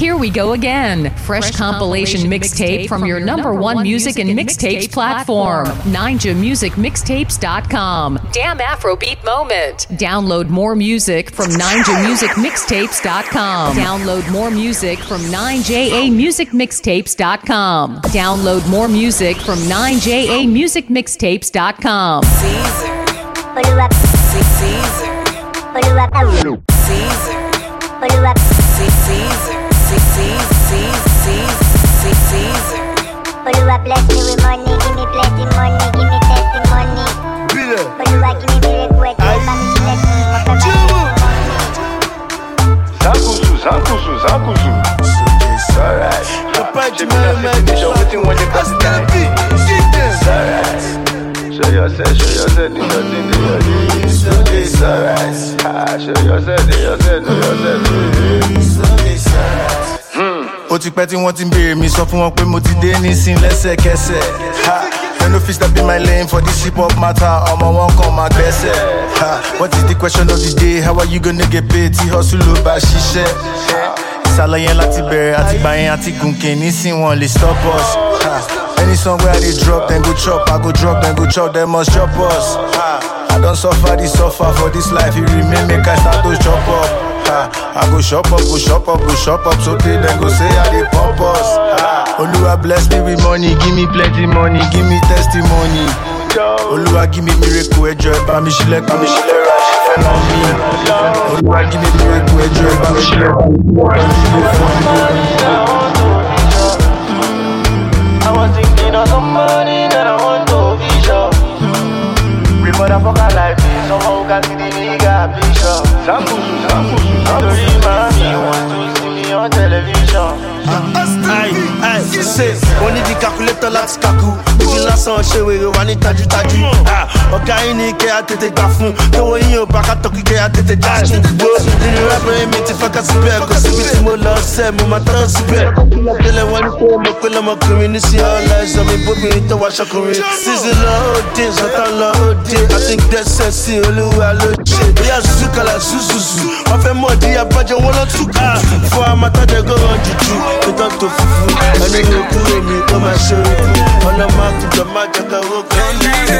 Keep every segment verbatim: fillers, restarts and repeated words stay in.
Here we go again. Fresh, Fresh compilation, compilation mixtape from, from your number one music and mixtapes platform. Ninja Music Mixtapes dot com. Damn Afrobeat moment. Download more music from Ninja Music Mixtapes dot com. Download more music from nine J A Music Mixtapes dot com. Download more music from nine J A Music Mixtapes dot com. Caesar. Caesar. Caesar. Caesar. Caesar. Caesar. Oluwa bless me with money, give me plenty money, give me testimony. Oluwa give me miracle, Zakuzu, Zakuzu, Zakuzu. It's alright. She be not finished or waiting when they pass it down. It's alright. Show yourself, show yourself, do your thing, do your thing. It's alright. Show yourself, do yourself, do yourself. It's alright. Ó ti pẹ́ tí wọ́n ti ń béèrè mi sọ fún wọn pé mo ti dé nísìn lẹ́sẹ̀kẹsẹ̀. They no fit stop in my lane for this hip hop matter. Ọmọ wọn kàn máa gbẹ́sẹ̀. What is the question of the day? How are you gonna get paid? Tí hustle ló bá ṣiṣẹ́. Ìsàlọ̀ yẹn láti bẹ̀rẹ̀ àtìgbà yẹn àti gùnkè nísìn wọn lè stop us. Any song where I dey drop, then go chop. I go drop, then go chop, they must chop us. I don't suffer this suffer for this life. It remain make I start to chop up. I go shop up, go shop up, go shop up. So they then go say I dey pump us. Oluwa bless me with money, give me plenty money, give me testimony. Oluwa give me miracle, ẹjọ́ ẹ bá mi ṣílẹ̀, bá mi ṣílẹ̀ ra ṣífẹ́ náà mi. Oluwa give me miracle, ẹjọ́ ẹ bá mi ṣílẹ̀, bá mi ṣílẹ̀ fún mi. I was thinking of somebody that I want to be sure. Real motherfucker like me, someone who can see the nigga picture. Zakuzu, Zakuzu, Zakuzu. Mommy want to see me on television. Aye, aye, say, wọ́n ní di calculator láti kaku. Ibi lásán ṣe wèrè wà ní tajútajú. Ọ̀gá yín ní kẹ́ àtètè gbà fún. Tówó yín ò bá ká tọ́kì kẹ́ àtètè dájú. Nínú rábẹ̀rẹ̀ mi ti fọ́ká síbẹ̀. Kò síbi tí mo lọ sẹ́, mo máa tán síbẹ̀. Tẹ́lẹ̀ wọ́n ní pé mo pé lọ́mọkùnrin ní sí ọ̀la ẹ̀sọ́ mi bóbìnrin tó wá ṣọkùnrin. Sísè lọ òde, sọ́tàn lọ òde. I think that's sexy, olúwa ló ṣe. Bóyá zuzu kàlà zuzuzu. Wọ́n fẹ́ mọ̀ di abájọ wọn lọ tún kà. Fún amátọ́jọ́ gọ́rọ̀ jùjú. Ìtọ́ tó fufu, ẹni ní kúrò ní ó máa ṣe orí. Ọlọ́mọ àkùjọ máa jẹ́ ká owó kan.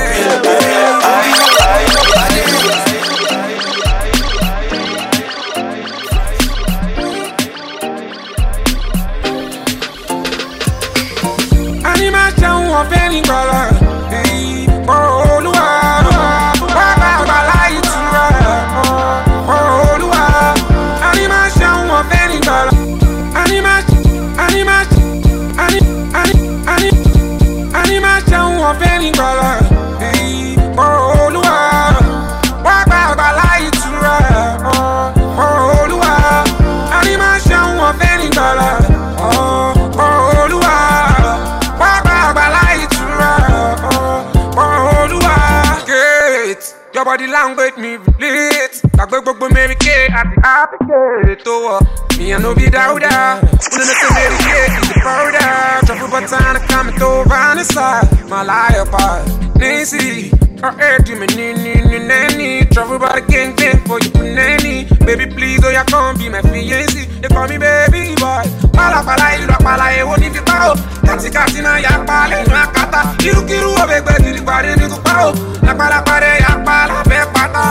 Ani máa jẹun ọ̀fẹ́ ní gbọ́lá. Olúwa, bàbá àgbàlá ìtura. Olúwa, ani máa jẹun ọ̀fẹ́ ní gbọ́lá. Ani máa Ani máa ani ani ani ani máa jẹun ọ̀fẹ́ ní gbọ́lá. Olúwa, bàbá àgbàlá ìtura. Olúwa, ani máa jẹun ọ̀fẹ́ ní gbọ́lá. Olúwa, bàbá àgbàlá ìtura. Olúwa, gate your body language me relate. Gbàgbé gbogbo Mary Kay àti Happy Kay tó wọ̀. Me and no be Dauda. Wouldn't have to Mary Kay is the powder. Trouble but time to come and over on the side. My liar part, Nancy. Her head to me, ni ni ni nanny. Trouble but again, gang for you, nanny. Baby, please, oh, you can't be my fiancé. They call me baby boy. Pala pala, you rock pala, you won't even bow. Kati kati na ya pala, you na kata. Kiru kiru, oh, baby, you the body, you go bow. La pala pala, ya pala, be pata.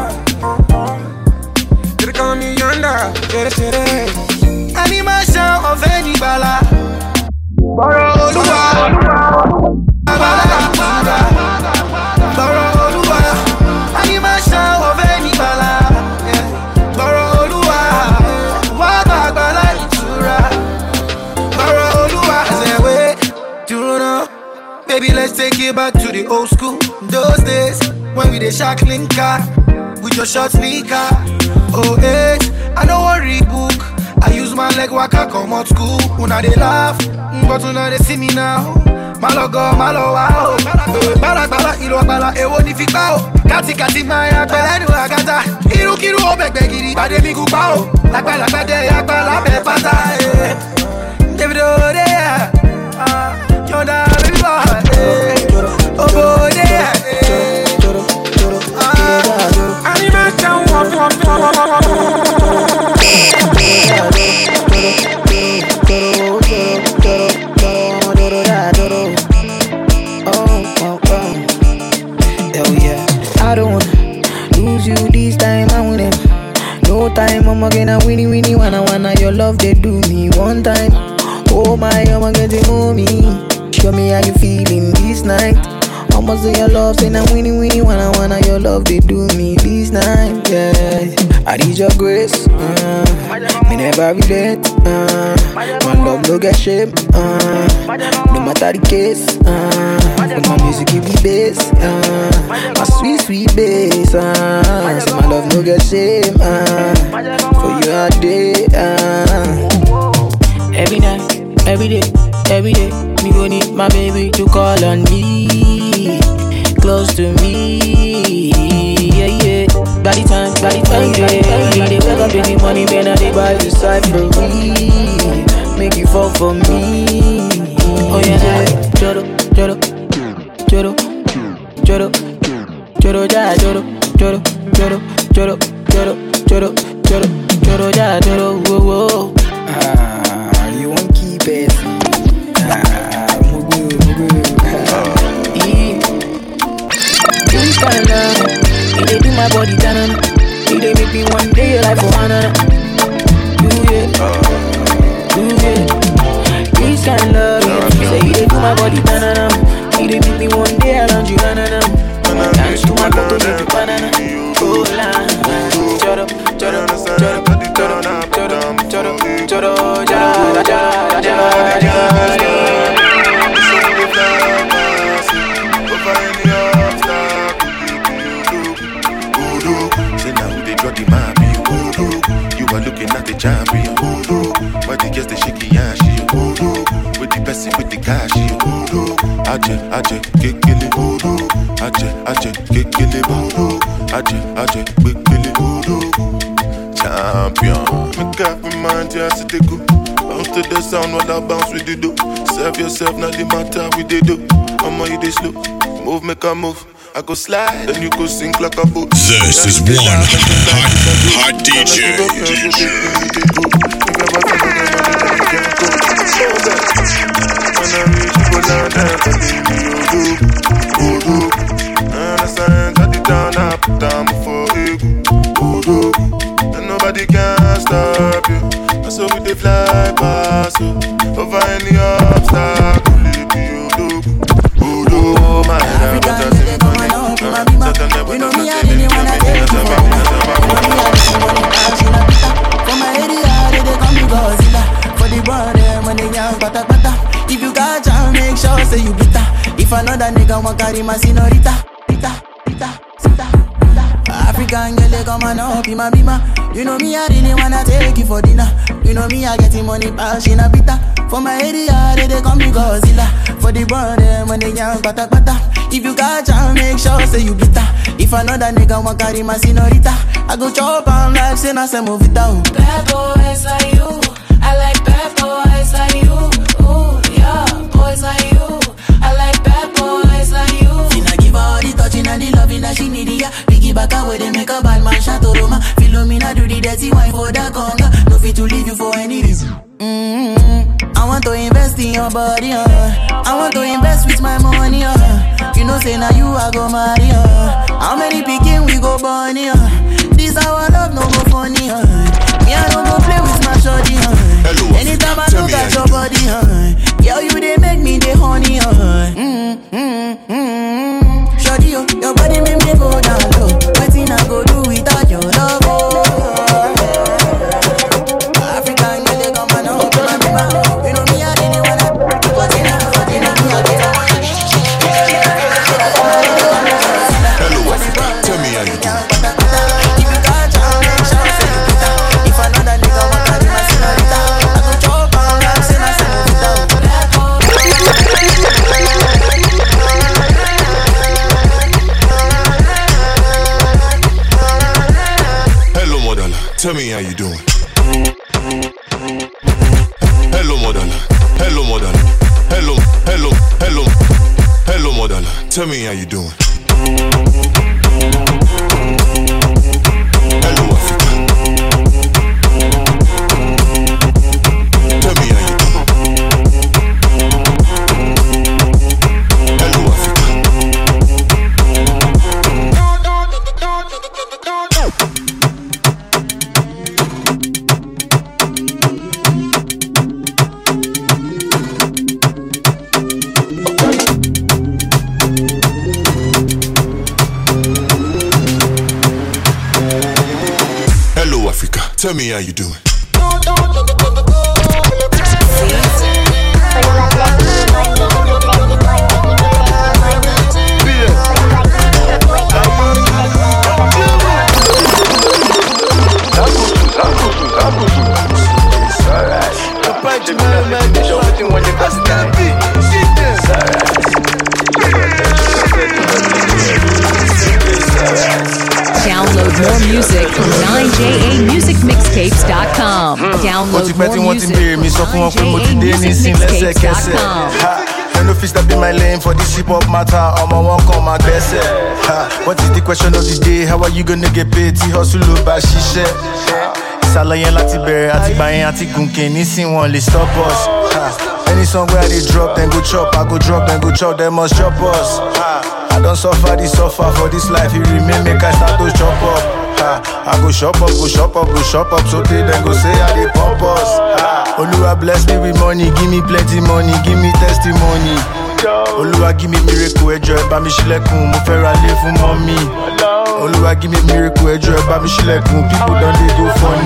They call me yonder, tere tere. Animation of any bala. Borrow Oluwa, bala bala. Borrow Oluwa, animation of any bala. Borrow Oluwa, waba bala itura. Borrow Oluwa, say wait, do you know? Baby, let's take it back to the old school. Those days when we dey shack linker with your short sneaker. Oh hey, I don't worry book. I use my leg waka come out school. Una they laugh, but una they see me now. Malo go, malo wow. Bala bala, ilo bala, ewo ni fi pao. Kati kati maya, bala du agata. Iru kiru o beg begiri, bade mi gu pao. Lakba lakba de yakba la be pata. David Ode, ah, yonda baby boy. Oh boy, yeah. Animation, wanna your love, they do me one time. Oh my, I'm gonna get me. Show me how you feeling this night. Almost do your love, say now winnie winnie. Wanna wanna your love, they do me this night. Yeah, I need your grace. Uh, me never relent. Uh, my love no get shame. Uh, no matter the case. Uh, when my music give me bass. Uh, my sweet sweet bass. Uh, so my love no get shame. Uh, for you all day. Uh. Every night, every day, every day, me gon' need my baby to call on me, close to me, yeah, yeah. By the time, by the time, yeah, yeah. They wake up in the morning, man, and they buy the side for me, make you fall for me, oh yeah. Joro, joro, joro, joro, joro, ja, joro, joro, joro, joro, joro, joro, joro, joro, ja, joro, whoa, whoa. Ah, you won't keep it. Ah, mugu, mugu. Yeah. This kind of love, it dey do my body down. It dey make me one day like for another. Do it, do it. This kind of love, say it dey do my body down. It dey make me one day around you, na na na. Dance to my photo, make you banana. Oh la, choro, choro, choro, choro, choro, choro, choro, ja, ja, ja, ja. You are looking at the champion. Why the girls they shaky and she with the Bessie with the cash. Aje, aje, kekele. Aje, aje, kekele. Aje, aje, kekele. Champion. Make up my mind, yeah, sit go. Bounce to the sound while I bounce with the do. Serve yourself, not the matter with the do. I'ma you they slow. Move, make a move. I go slide, then you go sink like a boat. This is one hot, hot D J. And nobody can stop you. So we dey fly past you over any obstacle. Oh my God. You know me, I didn't wanna take you for me. You know me, I didn't wanna pass you na pita. For my area, they dey call me Godzilla. For the brand, them when they young, pata pata. If you got jam, make sure say you bitter. If another nigga want carry my senorita, rita, rita, sita, rita. African girl, they come and up in my bima. You know me, I didn't wanna take you for dinner. You know me, I getting money, pass you na pita. For my area, they dey call me Godzilla. For the brand, them when they young, pata pata. If you got jam, make sure say you bitter. If another nigga want carry my senorita, I go chop on life, say na say move it down. Bad boys like you, I like bad boys like you. Ooh, yeah, boys like you, I like bad boys like you. Finna give her all the touching and the loving that she need, yeah. Piggy back away, they make a bad man shot to Roma. Philomena do the dirty wine for the conga. No fit to leave you for any reason. Mm-hmm. I want to invest in your body, uh. I want to invest with my money, uh. You know say now you I go marry, uh. How many picking we go born, uh. This our love no go funny, uh. Me I don't go play with my shorty, uh. Hello, anytime I look at your body, uh. Girl you they make me the honey, uh. Mm-hmm. Shorty, uh. Your body make me go down low. Nothing I go do without your love, oh. African girl they come and up to my bima. You know me I didn't wanna but in a, but in a, me I didn't wanna. Hello, Africa. Tell me how you do. If you got jam, make sure say you bitter. If another nigga want carry my senorita, I go chop on rap, say na say move it out. Hello, Modala. Tell me how you doing. Hello, Modala. Hello, Modala. Hello, hello, hello, hello, Modala. Tell me how you doing. Hello, Africa. Tell me how you doing. Hello, Africa. Tell me how you doing. Download more music from nine J A music mixtapes dot com. Download more music from nine J A music mixtapes dot com. No fish that be my lane for this hip hop matter. I'm a walk on my best. What is the question of the day? How are you gonna get paid? Ti hustle by shisha. Salayen lati bere, ati bayen, ati gunke. Nisin won't stop us. Any song where they drop, then go chop. I go drop, then go chop. They must chop us. I don't suffer, this suffer for this life. You remain, make I start to chop up. I go shop up, go shop up, go shop up. So they then go say I they pump us. Oluwa bless me with money, give me plenty money, give me testimony. Oluwa give me miracle, ejo eba mi shilekun, mo fẹ́ ra lé fún mommy. Oluwa give me miracle, ejo eba mi shilekun, people don't they go funny.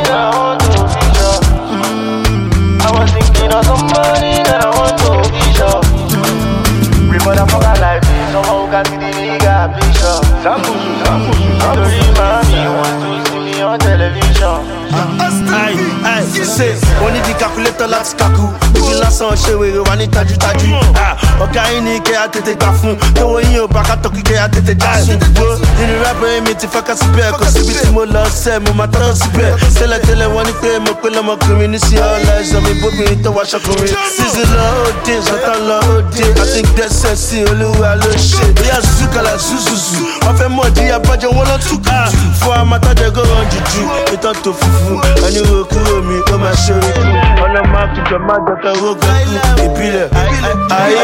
I was thinking of somebody that I want to be sure. Remember for my life, someone who got me the nigga picture. Sambusu, Sambusu, Sambusu. Mommy want to see me on television. Aye, aye, say, only the calculator láti kaku. Ojú lásán ṣe wèrè wà ní tajútajú. Ọ̀gá yín ní kẹ́ àtètè gbà fún. Tówó yín ò bá ká tọ́kì kẹ́ àtètè já sùn. Nínú rábẹ̀ mi ti fẹ́ ká síbẹ̀. Kò síbi tí mo lọ sẹ́, mo máa tán síbẹ̀. Tẹ́lẹ̀tẹ́lẹ̀ wọ́n ní pé mo pé lọ́mọkùnrin ní sí ọ̀la ẹ̀sọ́ mi bóbìnrin tó wá ṣọkùnrin. Sísè lọ òde, sọ́tàn lọ òde. Àti gbẹ́sẹ̀ sí olúwa ló ṣe. Bóyá zuzukala zuzuzu. Wọ́n fẹ́ mọ̀ di abájọ wọn lọ túkà. Fún àmàtàjẹ́ gòrò jùjú. Ìtàn tó fufu. Ẹni wo kúrò mi, ó máa ṣe orí kú. Ọlọ́mọ àtijọ́ máa jọta rógà kú. Ìbílẹ̀ ayé.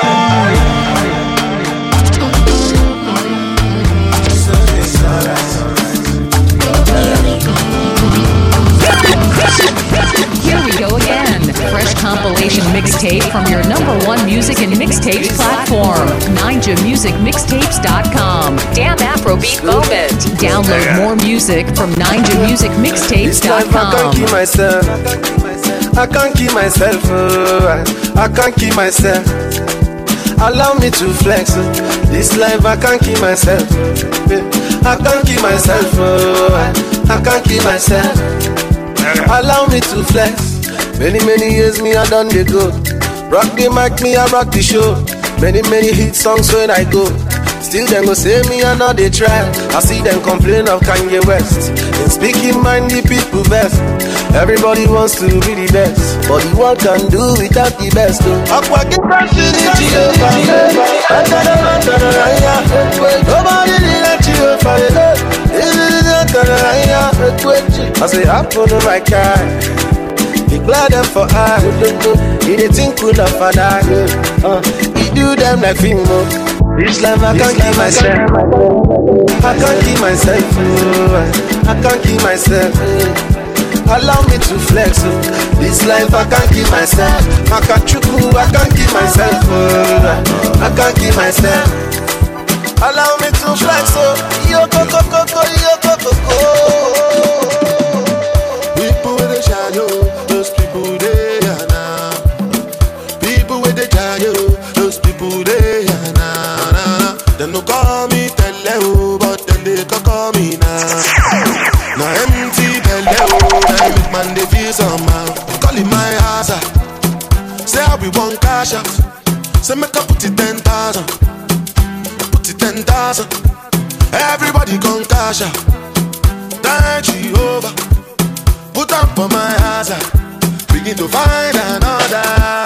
Here we go again. Fresh compilation mixtape from your number one music and mixtapes platform, nine J music mixtapes dot com. Damn Afrobeat moment. Download more music from nine J music mixtapes dot com. I can't keep myself. I can't keep myself. Oh, I can't keep myself. Allow me to flex. Oh. This life I can't keep myself. I can't keep myself. Oh, I can't keep myself. Allow me to flex. Many, many years me I done the go. Rock the mic, me I rock the show. Many, many hit songs when I go. Still them go say me I know they try. I see them complain of Kanye West. And speaking mind the people best. Everybody wants to be the best, but the world can do without the best. Nobody let you I say apple to my car. He glad them for I. He they think cool of a die. Uh, he do them like Fimo. This life I can't keep myself. I can't keep myself. I can't keep myself. Allow me to flex. This life I can't keep myself. I can't chuku. I can't keep myself. I can't keep myself. Allow me to flex. Yo go go go go yo go go go. People with the shadow, those people they are now. People with the shadow, those people they are now. now. Them no call me Teleo, but then they can call me now. Now empty Teleo, they make man they feel somehow. Call it my house. Say I be one cash out. Say make I put it ten thousand. Put it ten thousand. Everybody come cash out. Thank Jehovah. Put up for my house. Begin to find another.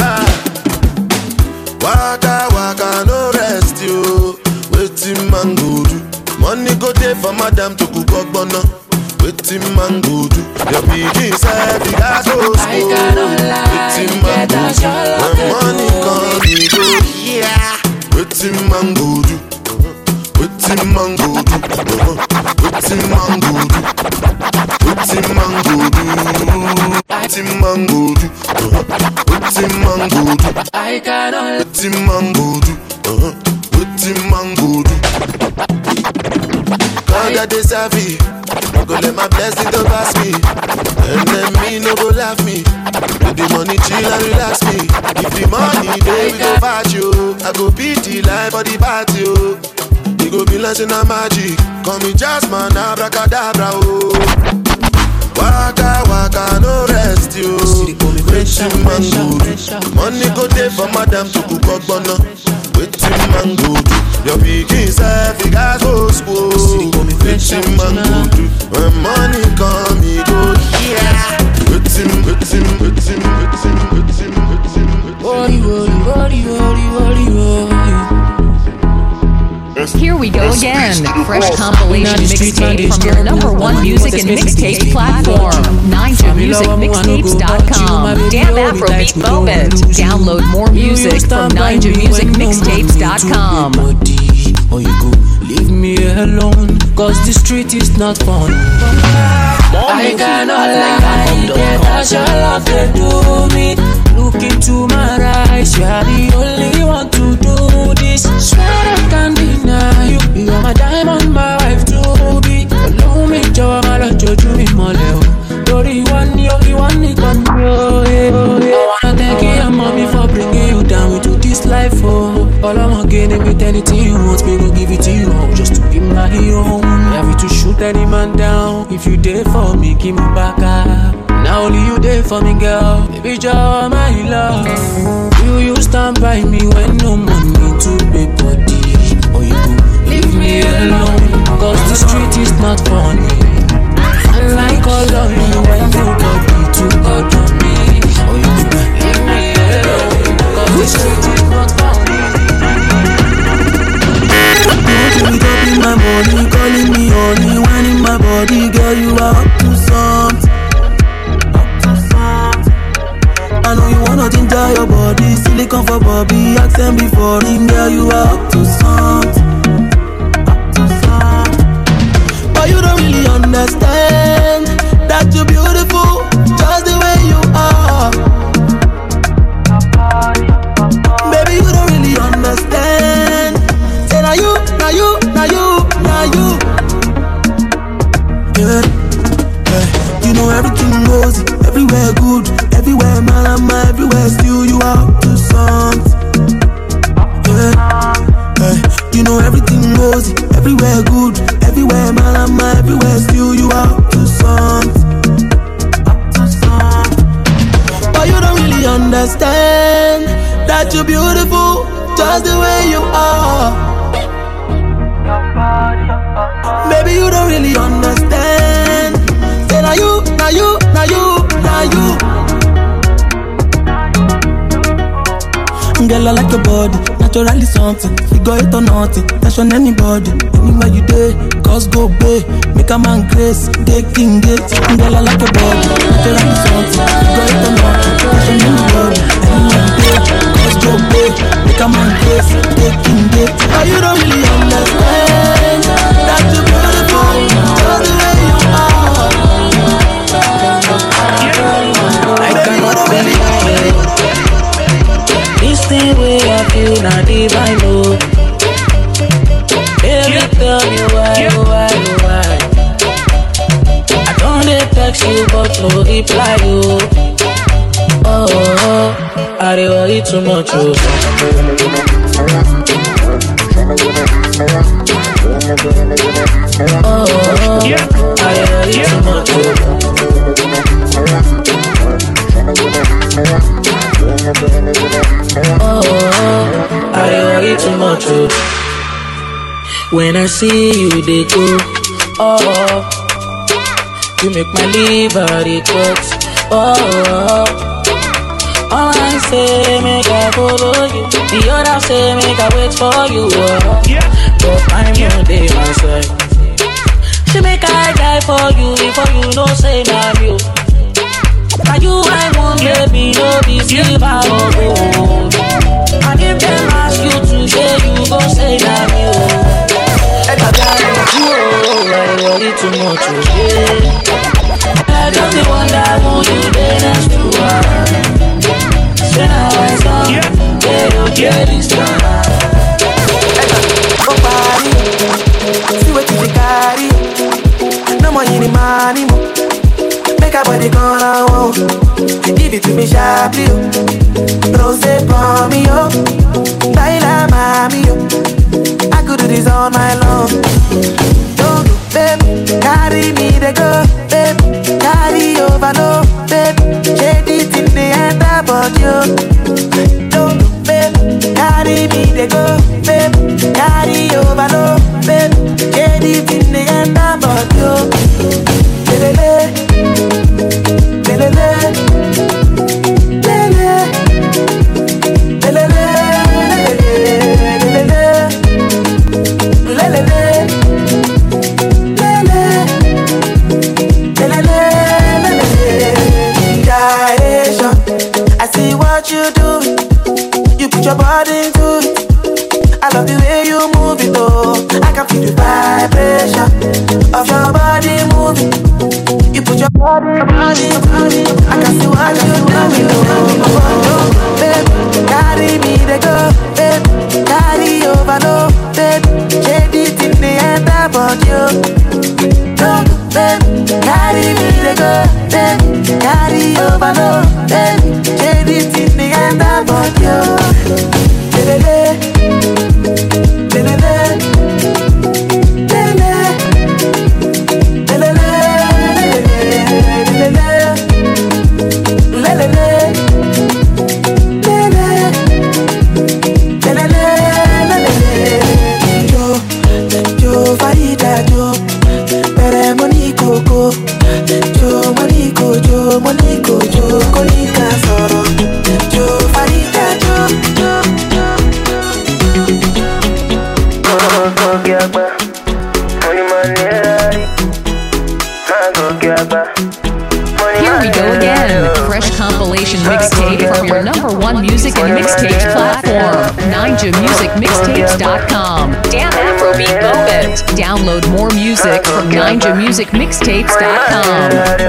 Waka waka no rest you. Waiting man go do. Money go there for madam to cook up bono. Waiting man go do. Your baby said the gas goes slow. Waiting man go do. When money come you go. Yeah. Waiting man go do. Waiting man go do. Waiting man go do. Waiting man go do. Waiting man go do. Waiting man go do. I cannot. Waiting man go do. Waiting man go do. I that they savvy. No go let my blessing to pass me. And then me no go laugh me. With the money chill and relax me. If the money day we go fight you. I go beat the life for the party oh. We go be like in a magic. Call me Jasmine, abracadabra oh. Waka waka no rest you. Waiting man go do. Money go there for madam to cook up bono. Waiting man go do. Your pikin self you guys go school. Waiting man go do. When money come he go yeah. Waiting waiting waiting waiting waiting waiting. Worry worry worry worry worry worry. Here we go again. Fresh compilation mixtape from your number one music and mixtape platform. Ninja Music Mixtapes dot com. Damn Afrobeat moment. Download more music from Ninja Music Mixtapes dot com. Or you go leave me alone, cause the street is not fun. I cannot lie, yeah, that's your love they do me. Look into my eyes, you are the only one to do this. Swear I can't deny you, you are my diamond, my wife to be. Allow me, Joe, my love, Joe, me, Moleo. You're the one, you're the one, you got me, oh, yeah, oh, yeah. I wanna thank you, mommy, for bringing you down into this life, oh. All I'm getting with anything you want, me go give it to you, oh, just to be my hero. Have you to shoot any man down? If you there for me, give me back up. Now only you there for me, girl. Baby, Joe, my love. Will you stand by me when no money to pay body? Or you go leave me alone, cause the street is not funny. I like all of you when nobody to God on me. Or you go leave me alone, cause the street is not funny. Don't give me my money, calling me honey, whining my body, girl, you are up to something. I know you wanna ginger your body, silicone for Bobby, accent before ring, girl, you are up to something, up to something. But you don't really understand that you're beautiful, just the way you are. Baby, you don't really understand. Say now you, now you, now you, now you. Yeah, yeah. You know everything goes, everywhere good. Everywhere, malama, everywhere, still you are up to something. Yeah, yeah. You know everything goes, everywhere good. Everywhere, malama, everywhere, still you are up to something. Up to something. But you don't really understand that you're beautiful, just the way you are. Baby, you don't really understand. Say now you, now you, now you, now you. Girl, I like your body, naturally something. Figure it or nothing, that's on anybody. Anywhere you day, cause go bay. Make a man grace, taking gate. Girl, I like your body, naturally something. Figure it or nothing, that's on anybody. Anywhere you day, cause go bay. Make a man grace, taking gate. But you don't really understand that you're beautiful, just the way you are. I cannot really this thing way I feel not divine, no. Baby, tell me why, why, why. I don't text you, but no reply, you. Oh, oh, oh. I don't worry too much, oh. Oh, oh, oh. I don't worry too much, oh. Oh, I worry too much. Oh. When I see you, they go. Oh, you make my liver it cut. Oh, all I say make I follow you. The other say make I wait for you. Oh, but I'm your day my side. She make I die for you before you know say I'm you. Now you I want baby, no be silver or gold. And if them ask you to say you go say that you. I worry too much, yeah. I just wonder who you did next to her. Say now I saw, yeah, you get this time. Go party, see what you carry. DiCaprio. Rose for me, yo. Baila mami, yo. I could do this all night long. Don't do, babe. Carry me, they go, babe. Carry over, no, babe. Shade it in the end about you. Don't do, babe. Carry me, they go, babe. Carry over, no, babe. Shade it in the end about you. Lelele, lelele, lelele, lelele, lelele, lelele, lelele, gyration. I see what you do. You put your body into it. I love the way you move it, oh. I can feel the vibration of your body moving. You put your body, body, body. I can see what you doing, oh. Babe, carry me, they go, babe. Carry over, no, babe. Shade it in the end about you. No, babe, carry me, they go, babe. Carry over, no, babe. Shade it in the end about you. Lelele, lelele, lelele, lelele, lelele, lelele, lelele, lelele. Jo, jo, Farida, jo, pere Monico, jo, Monico, jo, Monico, jo, Konika Soro, jo, Farida, jo, jo. Here we go again. Fresh compilation mixtape from your number one music and mixtapes platform, ninja music mixtapes dot com. Damn Afrobeat moment. Download more music from ninja music mixtapes dot com.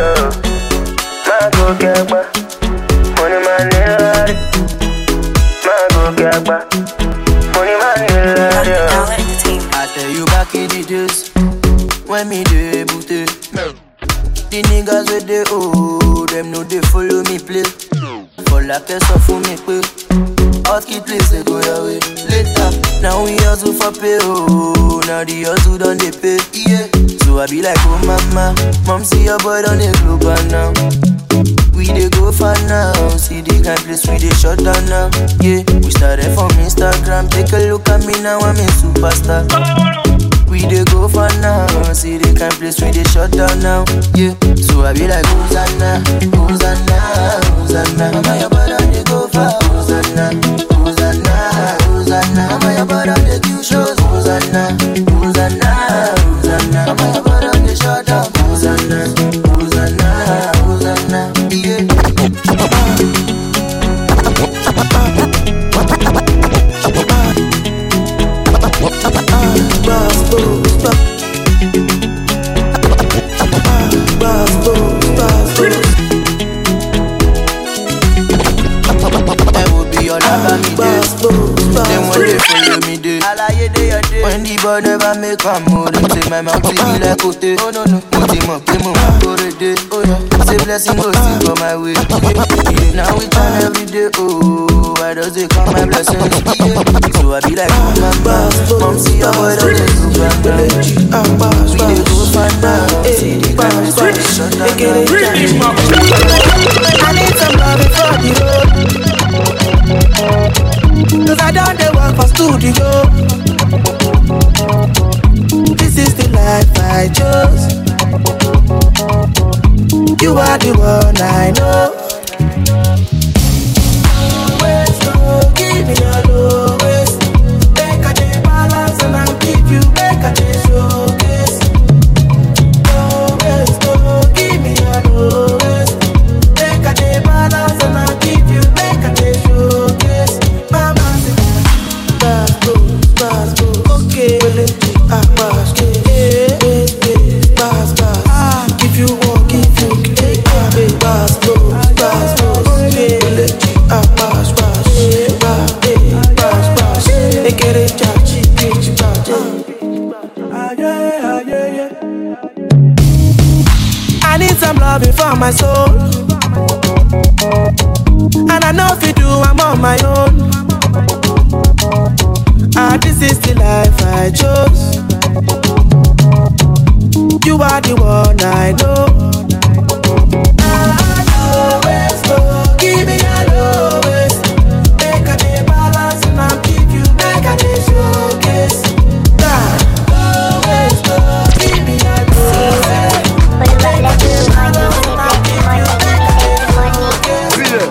I tell you back in the days when me debut. The niggas with the oh, them know they follow me play. For like a so for me pay. Hot kid place they go your way. Later, now we hustle for pay oh. Now the hustle done they pay, yeah. So I be like oh mama, mom see your boy done they global now. We dey go far now, see the kind place we dey shut down now. Yeah, we started from Instagram, take a look at me now, I'm a superstar. We dey go far now, see the kind place we dey shut down now. Yeah, so I be like Hosanna, Hosanna, Hosanna. Mama your brother dey go far, Hosanna, Hosanna, Hosanna. Mama your brother dey do shows, Hosanna, Hosanna, Hosanna. Mama your brother dey shut down, Hosanna, Hosanna, Hosanna. Yeah. When the boy never make a move, them say my mouth be like Ote. Oh no no, put him up, him up, go to day. Oh yeah, say blessing goes to go my way. Now we try every day. Oh, why does it come my blessings? Yeah. So I be like, oh mama, mom see your boy don't let you back down. We dey go find out, see the guys we shut down. I need some love before the road, cause I don't dey work for studio. This is the life I chose. You are the one I know. Always go, give me your lowest. Make a day balance and I'll give you make a day showcase. Always go, give me your lowest. Make a day balance and I'll give you make a day showcase. Mama said, pass go, pass go, okay. Ah, pass go, eh, eh, eh, pass, pass. Ah, if you want, if you take it, pass go, pass go, okay. Ah, pass, pass, eh, pass, eh, pass, pass. Eh, get it, charge, get it, charge. Ah, yeah, ah, yeah, yeah. I need some loving for my soul. I know if you do, I'm on my own. Ah, this is the life I chose. You are the one I know. I always go, give me a lowest. Make a day balance and I'll keep you. Make a day showcase. Always go, give me a lowest. Make a day balance and I'll keep you. Make a day showcase.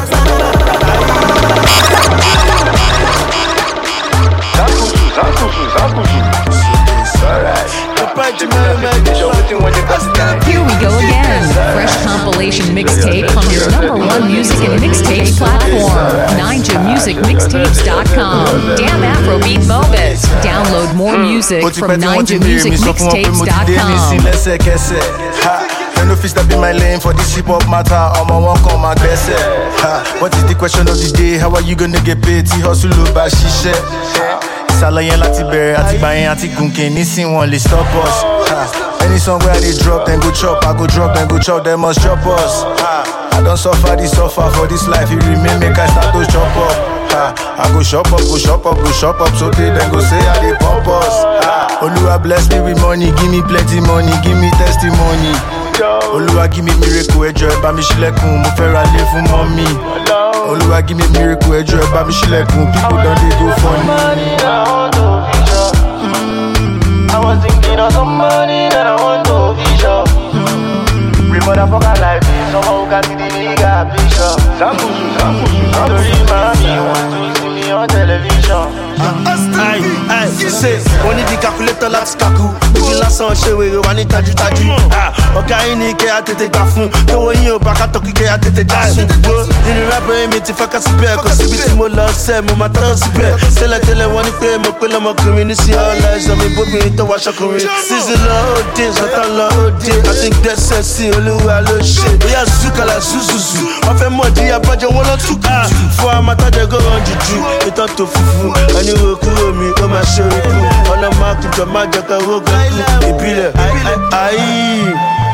Here we go again. Fresh compilation mixtape from your number one music and mixtapes platform. Ninja Music Mixtapes dot com. Damn Afrobeat moment. Download more music from Ninja Music Mixtapes dot com. No fit that be my lane for this hip hop matter. I'm a walk on my best. What is the question of the day? How are you gonna get paid? T hustle by shisha. Salayen lati bere, ati bayen, ati gunke. Nisin won't let stop us. Any song where they drop, then go chop. I go drop, then go chop. They must chop us. I don't suffer this suffer for this life. You remain make I start to chop up. I go shop up, go shop up, go shop up. So they then go say how they pump us. Oluwa bless me with money, give me plenty money, give me testimony. Oluwa give me miracle, ejo eba mi shilekun, mo fẹ́ ra lé fún mommy. Oluwa give me miracle, ejo eba mi shilekun, people don't they go funny. I was thinking of somebody that I want to be sure. Real motherfucker like me, someone who can be the nigga picture. Zambuzu, Zambuzu, Zambuzu, mommy want to see me on television. Aye, aye, say, on need the calculator láti kaku. Ojú lásán ṣe wèrè wà ní tajútajú. Ọ̀gá yín ní kẹ́ á tètè gbà fún. Tówó yín ò bá ká tọ́kì kẹ́ á tètè já sùn. Wo nínú rábẹ̀ mi ti fọ́ká síbẹ̀. Kò síbi tí mo lọ sẹ́, mo máa tọ́ síbẹ̀. Tẹ́lẹ̀tẹ́lẹ̀ wọ́n ní pé mo pé lọ́mọkùnrin ní sí ọ̀la ẹ̀sọ́ mi bóbìnrin tó wáṣọ kùnrin. Sísè lọ òde, sọ́tà lọ òde. Àti gbẹ́sẹ̀ sí olúwa ló ṣe. Bóyá zùkàlà zùzùzù. Wọ́n fẹ́ mọ̀ di abájọ wọn lọ túkà. Fún àmàtàjẹ́ gòrò jùjú. Ìtàn tó funfun. Ẹni wo kúrò mi, ó máa ṣe ikú. Ọlọ́mọ akíjọ máa jẹ́ ká rógó kú. Ìbílẹ̀ ayé.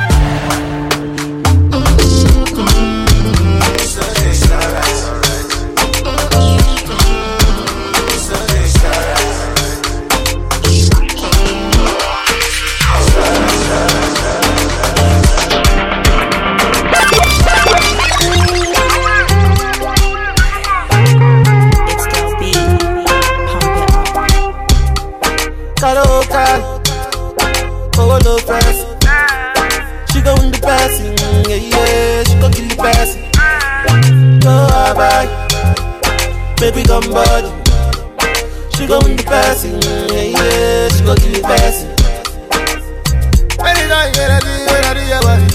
Oh no pass. She go in the passing, yeah, yeah. She go kill the passing. Go bye, baby come body. She go in the passing, yeah, yeah. She go kill the passing. Very nice, yeah, yeah, yeah, body.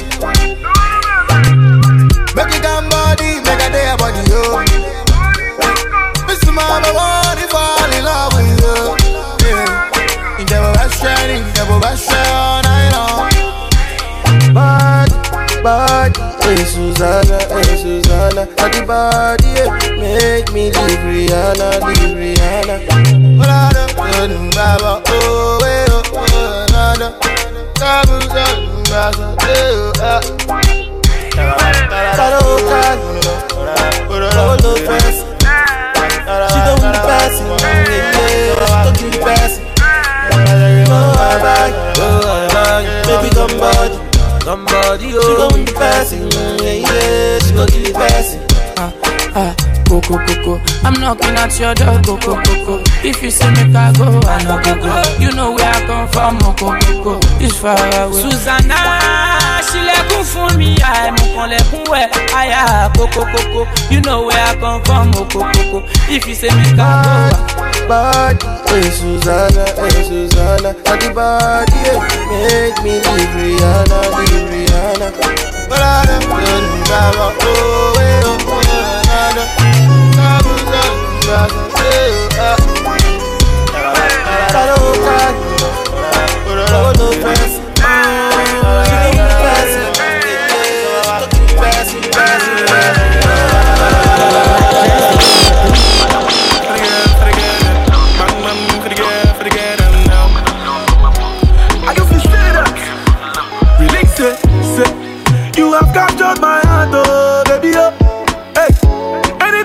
Make it come body, make a day body, yo. Mister Mama wanna fall in love with you. Never was shining, never was shining all night long. Body, body, hey Susanna, hey Susanna. Body, body, yeah. Make me leave Rihanna, leave Rihanna. Oh, nada, baba, oh, hey, oh, oh, nada. Kabu, kabu, kabu, hey, oh, ah. Karo, karo, oh, no fast. She don't want the passing, yeah, yeah. She don't give the passing. Baby, come body, come body, oh. She go in the passing, yeah, yeah. She go give the passing. Ah, ah, go, go, go, go. I'm knocking at your door, go, go, go, go. If you say make I go, I know go, go. You know where I come from, oh, go, go, go. It's far away. Susanna, she lekun fun mi, I mo kon lekun we. Aya, go, go, go, go. You know where I come from, oh, go, go, go. If you say make I go, body, hey Susanna, hey Susanna. Body, body, yeah. Make me leave Rihanna, leave Rihanna. But I don't know, oh, hey, oh, oh, nada. Kabu, kabu, kabu, hey, oh, ah. Karo, karo, oh, no fast. She don't need fast, fast, fast, fast. You have captured my heart, oh baby, oh. Hey,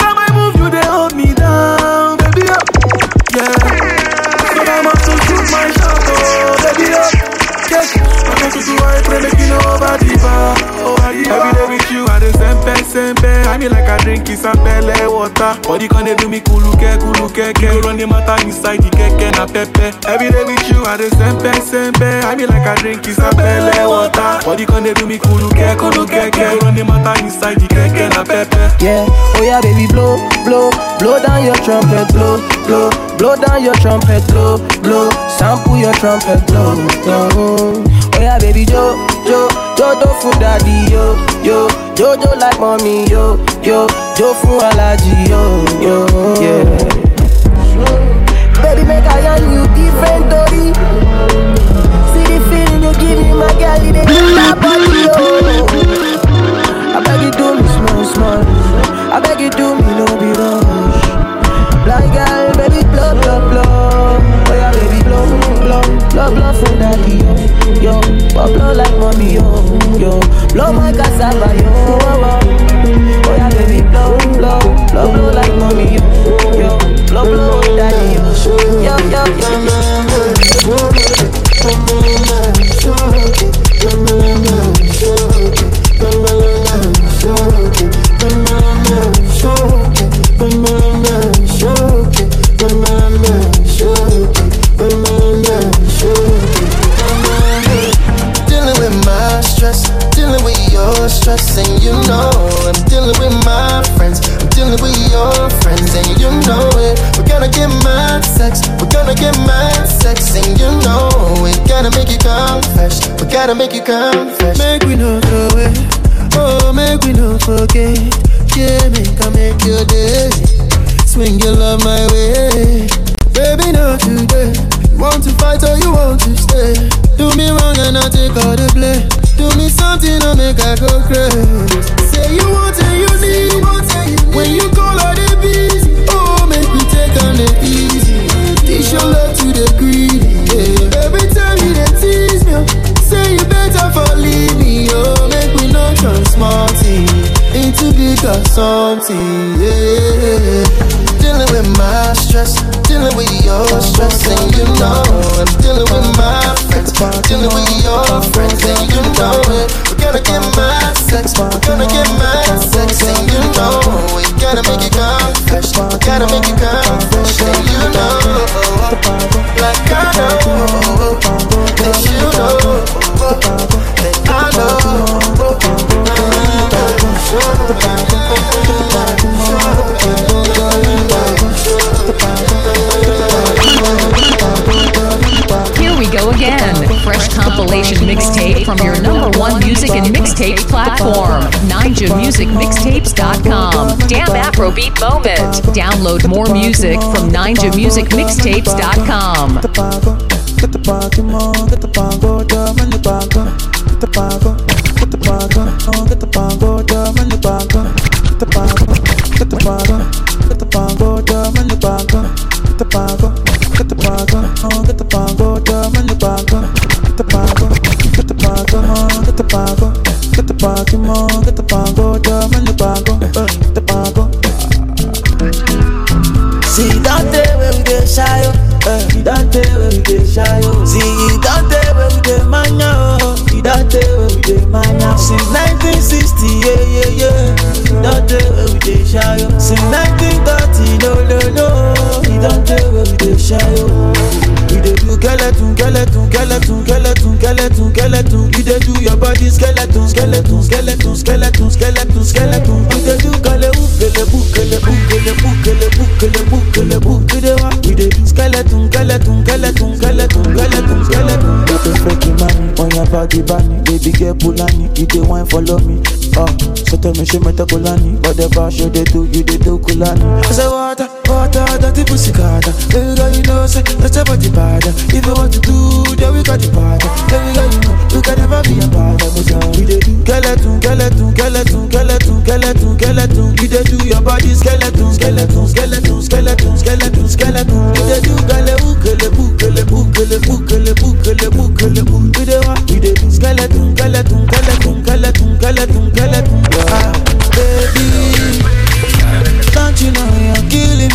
me down, baby up. Yeah, but I'm up to shoot my shot, oh, baby up. Yes, I'm going to do what I make you know over the bar. Every day with you, I the sempe, sempe. I mean like I drink is a pele water. Body gonna do me kuluke, kuluke, ke. Run the matter inside the keke na pepe. Every day with you, I the sempe, sempe. I mean like I drink is a pele water. Body gonna do me kuluke, kuluke, ke. Run the matter inside the keke na pepe. Yeah, oh yeah, baby, blow, blow, blow down your trumpet, blow, blow, blow down your trumpet, blow, blow, sample your trumpet, blow, blow. Oh yeah, baby, jo, jo, jo, do for daddy, yo, yo, jo, jo like mommy, yo, yo, jo for allergy, yo, yo, yeah. Baby, make I yarn you different, Tori. See the feeling you give me, my girl, it ain't my body, yo. I beg you do me small, small. I beg you do me no be rush. Blind girl, baby, blow, blow, blow. Oh yeah, baby, blow, blow, blow, blow for daddy, yo, yo. But blow like mommy, yo, yo. Blow my cassava, yo, oh yeah, baby, blow, blow, blow, blow like mommy, yo, yo. Blow, blow, daddy, yo, yo, yo, Dealing with my stress, dealing with your stress, and you know I'm dealing with my friends, I'm dealing with your friends, and you know it. We're gonna get mad sex, we're gonna get mad sex, and you know we gotta make you come fresh, we gotta make you come fresh. Make we no throw it, oh, make we no forget. Yeah, make I make your day. Swing your love my way. Baby, not today. You want to fight or you want to stay? Do me wrong and I take all the blame. Do me something to make I go crazy. Say you want and you need. When you call all the bees, oh, make me take on the easy. Teach your love to the greedy, yeah. Every time you they tease me, say you better for leave me, oh. Make me not turn small thing into bigger something, yeah. Dealing with my stress, dealing with your stress, and you know I'm dealing with my friends, dealing with your friends, and you know it. We're gonna get mad sex, we're gonna get mad sex, and you know we gotta make it come fresh, we gotta make it come fresh, and you know, like I know, that you know, that I know. Here we go again. Fresh compilation mixtape from your number one music and mixtape platform, Ninja Music Mixtapes dot com. Damn Afrobeat moment. Download more music from Ninja Music Mixtapes dot com. Get the party more, get the pango, drum and the pango. Get the pango, get the pango, oh, get the pango, drum and the pango. Get the pango, get the pango, get the pango, drum and the pango. Get the pango, get the pango, oh, get the pango, drum and the pango. Get the pango, get the pango, oh, get the pango. Get the party more, get the pango, drum and the pango. Get the pango. See that day where we get shy, oh. See that day where we get shy, oh. See that day where we get mania, oh. See that day where we get mania. Since nineteen sixty, yeah, yeah, yeah. See that day where we get shy, oh. Since nineteen thirty, no, no, no. See that day where we get shy, oh. We dey do skeleton, skeleton, skeleton, skeleton, skeleton, skeleton. You dey do your body skeleton, skeleton, skeleton, skeleton, skeleton, skeleton. You dey do kale ukele bukele bukele bukele bukele bukele bukele wa. We dey do skeleton, skeleton, skeleton, skeleton, skeleton, skeleton. You dey fake money on your body, bunny. Baby girl Pulani, you dey wine follow me. Oh, so tell me she me take Kulani, but the bar show they do, you dey do Kulani. I say water, water, dirty pussy carter. Baby girl, you know say that's your body bad. If you want to do, then we got the party. Baby girl, you know you can never be a bad. We dey do skeleton, skeleton, skeleton, skeleton, skeleton, skeleton. You dey do your body skeleton, skeleton, skeleton, skeleton, skeleton, skeleton. You dey do kale ukele bukele bukele bukele bukele bukele bukele. We dey wa, we dey do skeleton, skeleton, skeleton, skeleton, skeleton, skeleton. Ah, baby, don't you know you're killing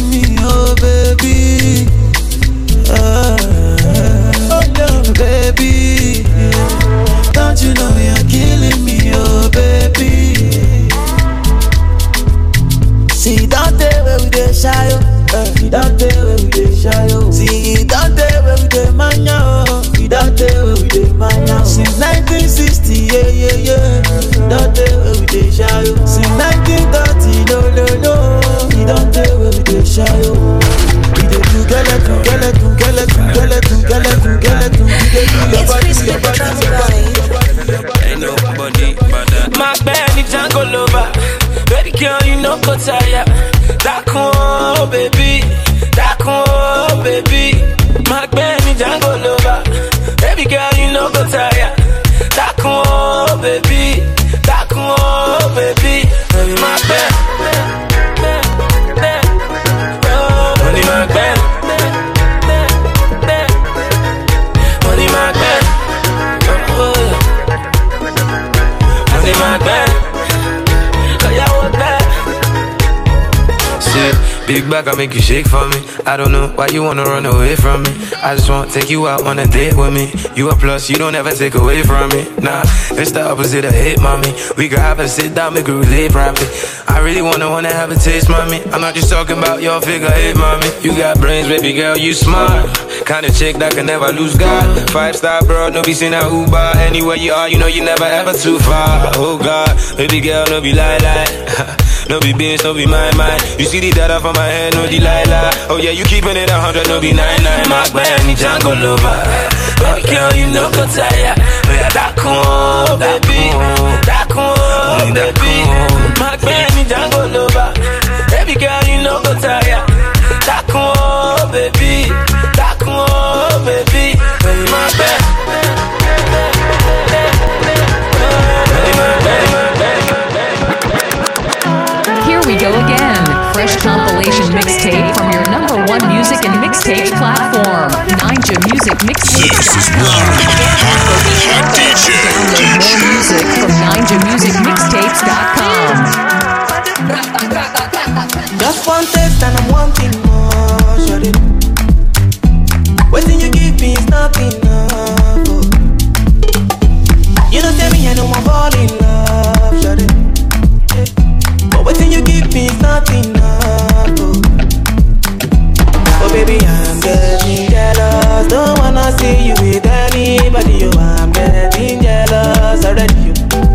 shy, oh. We don't tell where we dey shy, oh. See, we don't tell where we dey mania, oh. We don't tell where we dey mania, oh. Since nineteen sixty, yeah, yeah, yeah. We don't tell where we dey shy, oh. Since nineteen thirty, no, no, no. We don't tell where we dey shy, oh. We dey do gele, do gele, do gele, do gele, do gele, do gele, do. We dey do your body, your body, your body. Ain't nobody but that. My baby Django lover. Baby girl, you know go tire. That cool, baby. That cool, baby. My baby Django lover. Baby girl, you know go tire. That cool, baby. That cool, baby. My baby. Money, my baby. Money, my baby. Money, my baby. Big back, I make you shake for me. I don't know why you wanna run away from me. I just wanna take you out on a date with me. You a plus, you don't ever take away from me. Nah, it's the opposite of hate, mommy. We could have a sit down, make a relate properly. I really wanna wanna have a taste, mommy. I'm not just talking about your figure eight, mommy. You got brains, baby girl, you smart. Kind of chick that can never lose God. Five star bro, no be seen a Uber. Anywhere you are, you know you never ever too far. Oh God, baby girl, no be lie lie. No be beans, no be my mind. You see the data from my head, no Delilah. Oh yeah, you keeping it a hundred, no be nine nine. My baby Django lover. Baby girl, you know go tire. Yeah, that cool, baby. That cool, baby. My baby Django lover. Baby girl, you know go tire. That cool, baby. That cool, baby. My baby. Here we go again. Fresh compilation mixtape from your number one music and mixtape platform. Ninja Music Mixtape. This is Larry, hot D J. Download more music from ninja music mixtapes dot com. Just one taste and I'm wanting more, shorty. Waiting you give me is not enough, oh. You don't tell me I don't want to fall in love, shorty. But waiting you give me is not enough, oh. Oh baby, I'm getting jealous. Don't wanna see you with anybody, oh. I'm getting jealous already,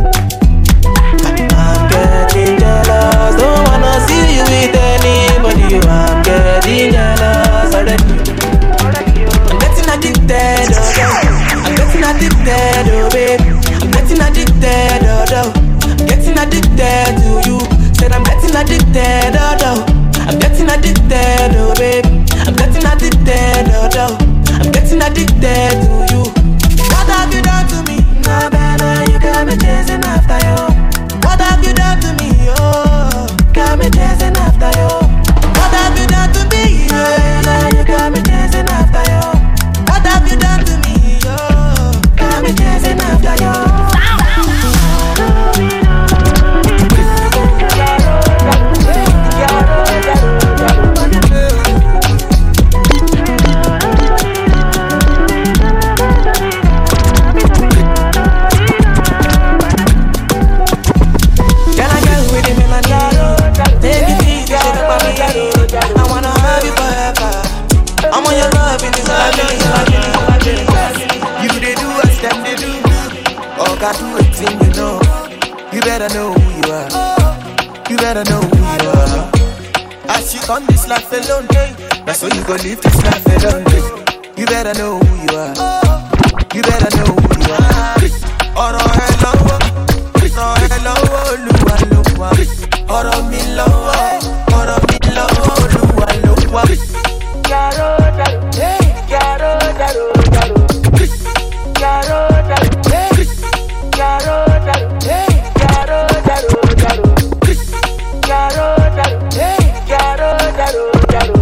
I'm getting jealous. Don't wanna see you with anybody, oh. I'm getting jealous already. I'm getting addicted, oh, oh. I'm getting addicted, oh baby. I'm getting addicted, oh, oh. I'm getting addicted to you. Said I'm getting addicted, oh, oh. I'm getting addicted, oh baby. I'm getting addicted, oh, oh. I'm getting addicted to you. What have you done to me? Nah, better, you got me chasing after you. What have you done to me, oh? Got me chasing after you. What have you done to me, oh? Now you got me chasing after you. What have you done to me, oh? Got me chasing after you. I do it thing, you know. You better know who you are. You better know who you are. As you come this life alone, that's how you gon' live this life alone. You better know who you are. You better know who you are. Ọ̀rọ̀ ẹ lọ́wọ́, ọ̀rọ̀ ẹ lọ́wọ́, Olúwa ló wà. Ọ̀rọ̀ mi lọ́wọ́, ọ̀rọ̀ mi lọ́wọ́, Olúwa ló wà. Jaro jaro, hey, jaro jaro jaro, jaro jaro. Jaro, jaro, hey, jaro, jaro, jaro. Jaro, jaro, hey, jaro, jaro, jaro.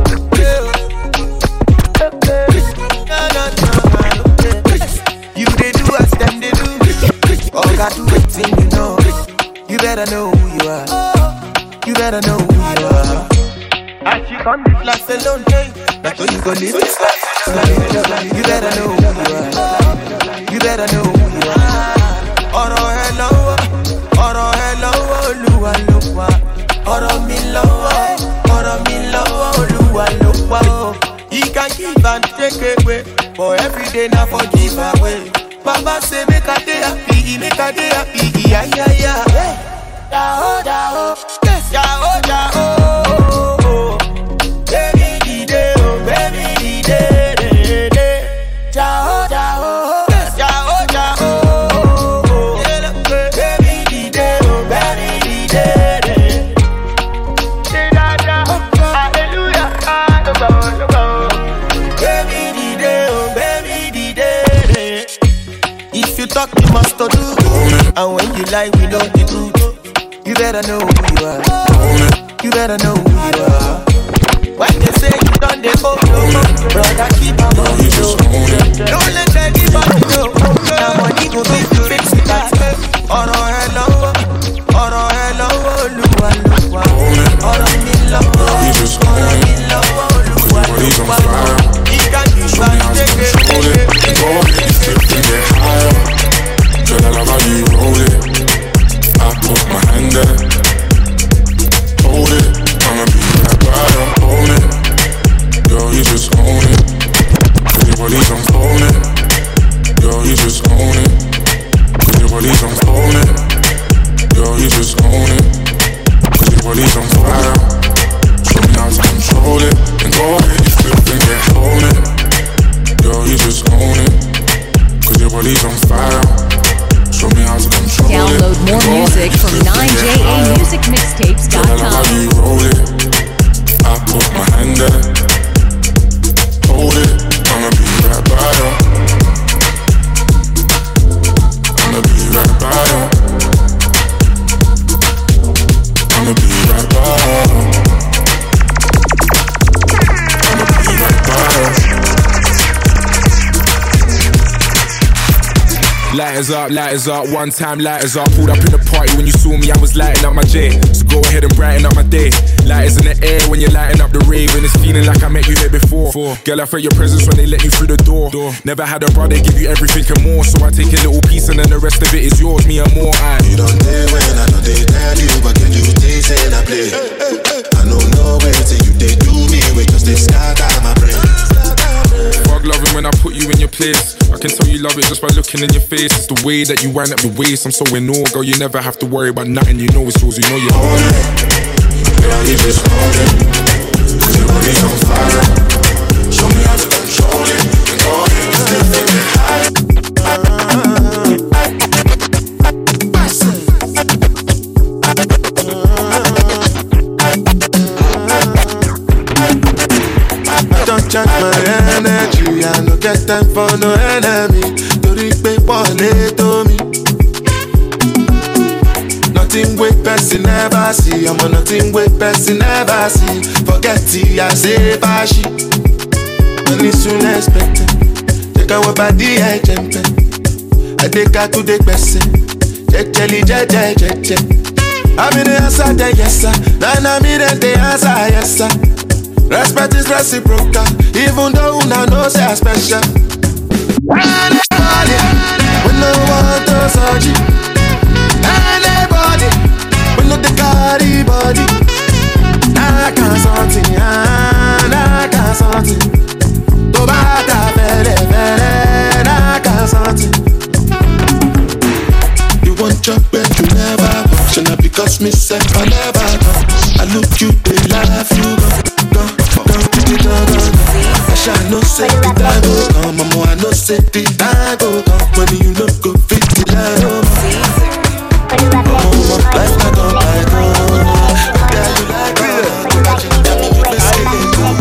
You they do as them they do. All got to wait till you know. You better know who you are. You better know who you are. As you come this life alone, that's how you gon' live this life. You better know who you are. You better know who you are. Ọ̀rọ̀ ẹ lọ́wọ́, ọ̀rọ̀ ẹ lọ́wọ́, Olúwa ló wà. Ọ̀rọ̀ mi lọ́wọ́, ọ̀rọ̀ mi lọ́wọ́, and take away. For every day now for give away. Baba say make a day happy, make a day happy, yeah yeah yeah. Jao jao, yes jao jao. Baby di day, oh baby di day, day day. Jao jao, yes jao jao. Baby di day, oh baby di day, day. Hallelujah, baby di day, oh baby di day, day. If you talk, you must do. And when you lie, we know the truth. You better know who you are. You better know who you are. When they say you done, they go. Brother, keep on going. Don't let anybody know. Now money go be to fix it. Ọ̀rọ̀ ẹ lọ́wọ́, ọ̀rọ̀ ẹ lọ́wọ́, Olúwa lọ́wọ́. Ọ̀rọ̀ mi lọ́wọ́, ọ̀rọ̀ mi lọ́wọ́, Olúwa lọ́wọ́. Ìgbà tí wà á tẹ̀lé. Girl, I love how you roll it. I put my hand there. Hold it. I'ma be right by you. Own it. Girl, you just own it. Cause your body's unfolding. Girl, you just own it. Cause your body's unfolding. Girl, you just own it. Cause your body's on fire. Show me how to control it. And go ahead, you flip and get hold it. Girl, you just own it. Cause your body's on fire. Show me how to control Download it. more music from nine j a music mixtapes dot com. Girl, I love how you roll it. I put my hand there. Hold it. I'ma be right by you. I'ma be right by you. I'ma be right by you. I'ma be right by you. Lighters up, lighters up, one time lighters up. Pulled up in the party when you saw me, I was lighting up my J. So go ahead and brighten up my day. Lighters in the air when you're lighting up the rave. And it's feeling like I met you here before. Girl, I felt your presence when they let you through the door. Never had a brother give you everything and more. So I take a little piece and then the rest of it is yours, me and more. I You don't dare when I know they tell you, but can you taste and I play? I know no way till you they do me, we just they scatter my brain. Fuck loving when I put you in your place. I can tell you love it just by looking in your face. It's the way that you wind up your waist. I'm so in awe, girl, you never have to worry about nothing. You know it's yours, you know you own it. Girl, you just own it. Cause your body's on fire. Show me how to control it. And go ahead and still think it high. Don't check my energy, I no get time for no enemy. Torí pé pọ̀lẹ́ tó mi. Nothing wey person never see, I'm on nothing wey person never see. Forget it, I say bashi. Money soon expected. Take our body, I jump. I take her to the person. Jejeli, jeje, jeje. I'm in the answer, the yes sir. Then I'm in the answer, yes sir. Respect is reciprocal, even though una know say I special. Anybody, we no want to search it. Anybody, we no the carry body. I can't something, I can't something. To bata fere fere, I can't something. You want your bed, you never watch, and because me say I never go. I look you, they laugh you go. I shall no say the time go come, mama, I no say the time go come. Money you no go fit the line, oh mama, life not on my own. Yeah, you like it, tell me you best say it go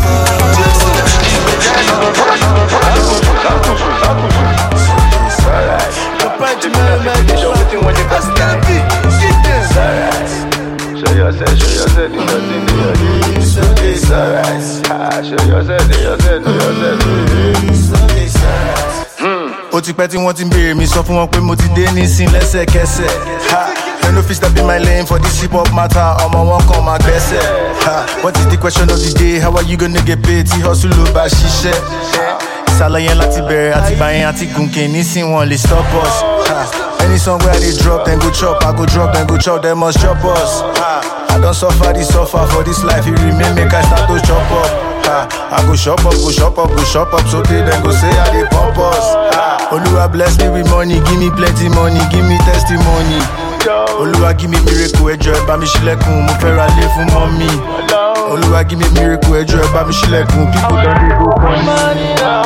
Show yourself, show yourself, do your thing, do your thing. It's alright. Show yourself, do yourself, do yourself. It's alright. Ó ti pẹ́ tí wọ́n ti ń béèrè mi, sọ fún wọn pé mo ti dé nísìn lẹ́sẹ̀kẹsẹ̀. Dem no fit step in my lane for this hip hop matter, ọmọ wọn kàn máa gbẹ́sẹ̀. What is the question of the day? How are you gonna get paid tí hustle ló bá ṣiṣẹ́? Ìsàlọ̀ yẹn láti bẹ̀rẹ̀ àtìgbà yẹn àti gùnkè nísìn wọn lè stop us. Any song where they drop, then go chop, I go drop, then go chop, they must chop us. I don't suffer, this suffer for this life, it remain make I start to chop up. Ha, I go shop up, go shop up, go shop up, so they then go say I dey pump us. Ha, Oluwa bless me with money, give me plenty money, give me testimony. Oluwa give me miracle, ẹjọ́ ẹ bá mi ṣílẹ̀kùn, mo fẹ́ ra ilé fún mọ́mì. Oluwa give me miracle, ẹjọ́ ẹ bá mi ṣílẹ̀kùn, people don dey go funny. Money now,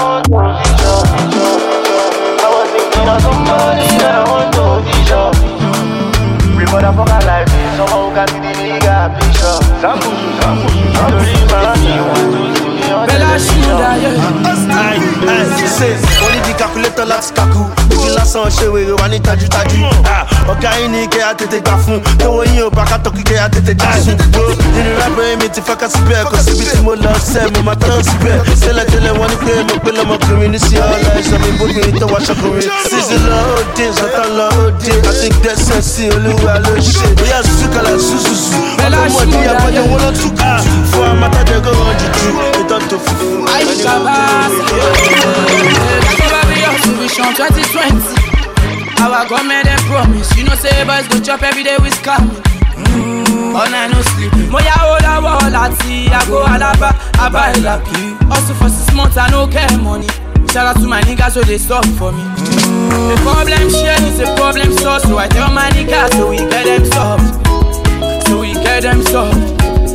I was thinking of some money that I want to vision. Remember for my life, someone who can see the nigga picture. Zambuzu, Zambuzu, Zambuzu, Bella Shuda, yeah. Aye, aye, she says, only the calculator láti kaku. Ojú lásán ṣe wèrè wà ní tajútajú. Ọ̀gá yín ní kẹ́ àtètè gbà fún. Tówó yín ò bá kátó kíkẹ́ àtètè já sùn. Nínú rábẹ̀ mi ti fọ́ká síbẹ̀. Kò síbi tí mo lọ sẹ́, mo máa tán síbẹ̀. Tẹ́lẹ̀tẹ́lẹ̀ wọ́n ní pé mo pé lọ́mọkùnrin ní sí ọ̀la ẹ̀ṣọ́ mi bóbìnrin tó wá ṣọkùnrin. Sísè lọ òde, sọ́tà lọ òde. Àti gbẹ́sẹ̀ sí olúwa ló ṣe. Bóyá sùkàlà sùsùsù. Ọmọ ìdíyà bọ́jà wọn lọ tún kà. Fún amátàjẹ́gọ́ wọn jùjú. Ìtọ́ tó fún un. Aisha Bass, Vision twenty twenty. Our government and promise. You know say boys go chop every day with scamming. Mm. All night no sleep. Moya ola wala ti. I go alaba, I buy lapi. Also for six months I no care money. Shout out to my niggas so they stop for me. Mm. The problem share is a problem solved. So I tell my niggas so we get them solved. So we get them solved.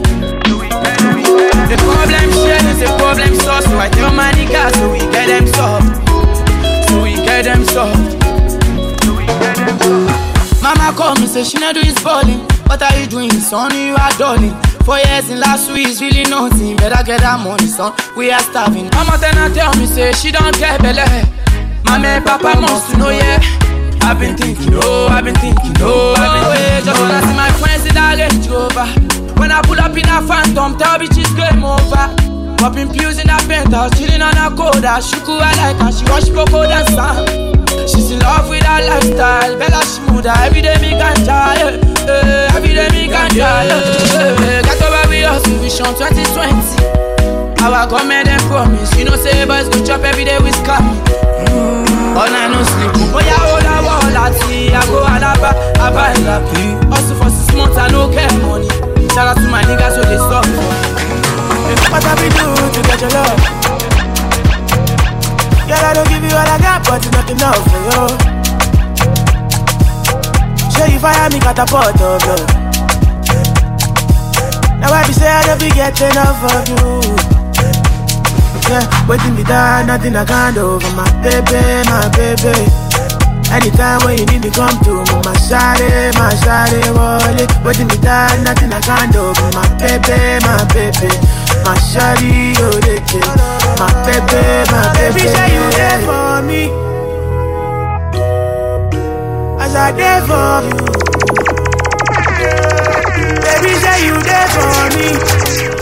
The problem share is a problem solved. So I tell my niggas so we get them solved. So we get them solved. So we get them solved. Mama call me say she not do is balling. What are you doing, son? You are darling. Four years in last week is really nothing. Better get that money, son. We are starving. Mama then I tell me say she don't care, Bele. Mama and Papa must to know, yeah. I've been thinking, oh, I've been thinking, oh, I've been thinking. Just wanna see my friends in that Range Rover. When I pull up in a Phantom, tell bitches game over. Popping pills in a penthouse, chilling on a coda. Shuku I like her, she wash cocoa and sand. She's in love with her lifestyle. Bella Shmuda, every day me ganja, yeah. Uh, every day me ganja, yeah. Uh, got over with us, Vision twenty twenty. Our government and promise. You know say boys go chop every day with scam. Mm. All night no sleep. Moya ola wala ti. I go alaba, I buy lapi. Also for six months I no care money. Shout out to my niggas so they stop me. What have we do to get your love? Girl, I don't give you all I got, but it's not enough for you. Show you fire me, got a pot of love. Now I be say I don't be getting enough of you. Yeah, waiting me down, nothing I can't do for my baby, my baby. Anytime when you need me, come to me, my shawty, my shawty, wallet. Waiting me down, nothing I can't do for my baby, my baby. My shawty, oh, they take my baby, my baby. Baby, say you there for me, as I there for you. Baby, say you there for me.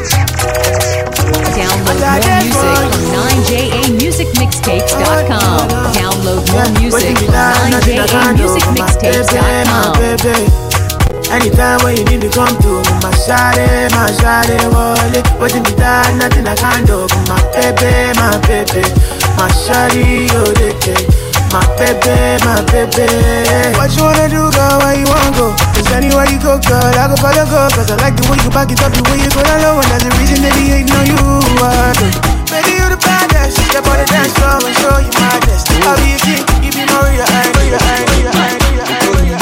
Download more music from nine J A music mixtapes dot com. Download more music from nine J A music mixtapes dot com. Anytime when you need me, come to me, my shawty, my shawty, wallet. Waiting me down, nothing I can't do. My baby, my baby, my shawty, oh, they take. My baby, my baby. What you wanna do, girl? Where you wanna go? Cause anywhere you go, girl, I go follow, go. Cause I like the way you back it up, the way you go down low. And that's the reason that they ain't know you are. Baby, you the baddest. Step on the dance floor and show you my best. I'll be a king, you be Maria, I know you, I know you, I know you, I know you.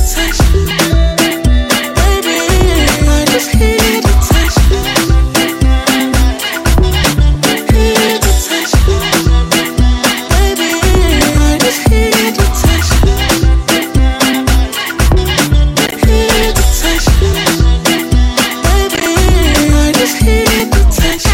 tension. Baby, I just hear the tension. Hear the tension. Baby, I just hear the tension. Hear the tension. Baby, I just hear the tension.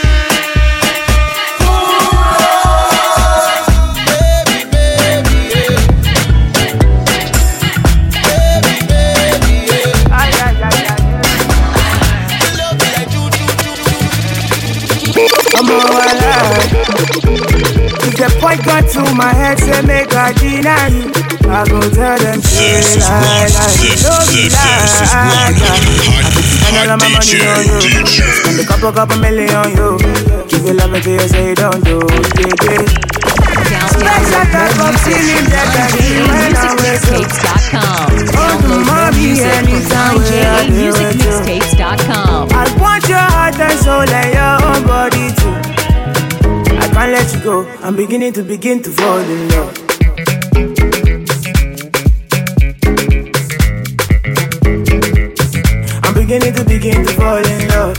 I'm all alive. If the point got to my head, say make I deny you, I go tell them say This is lie, one. lie. This, Don't be this, this is lie. one. Spend all of my Hot D J. money on you. Spend a couple, couple million on you. Give you love until you say don't do. Yeah, yeah. Special type of feeling that I feel when I'm with you. Download more music from J A music mixtapes dot com. I want your heart and soul and your own body too. I can't let you go. I'm beginning to begin to fall in love. I'm beginning to begin to fall in love.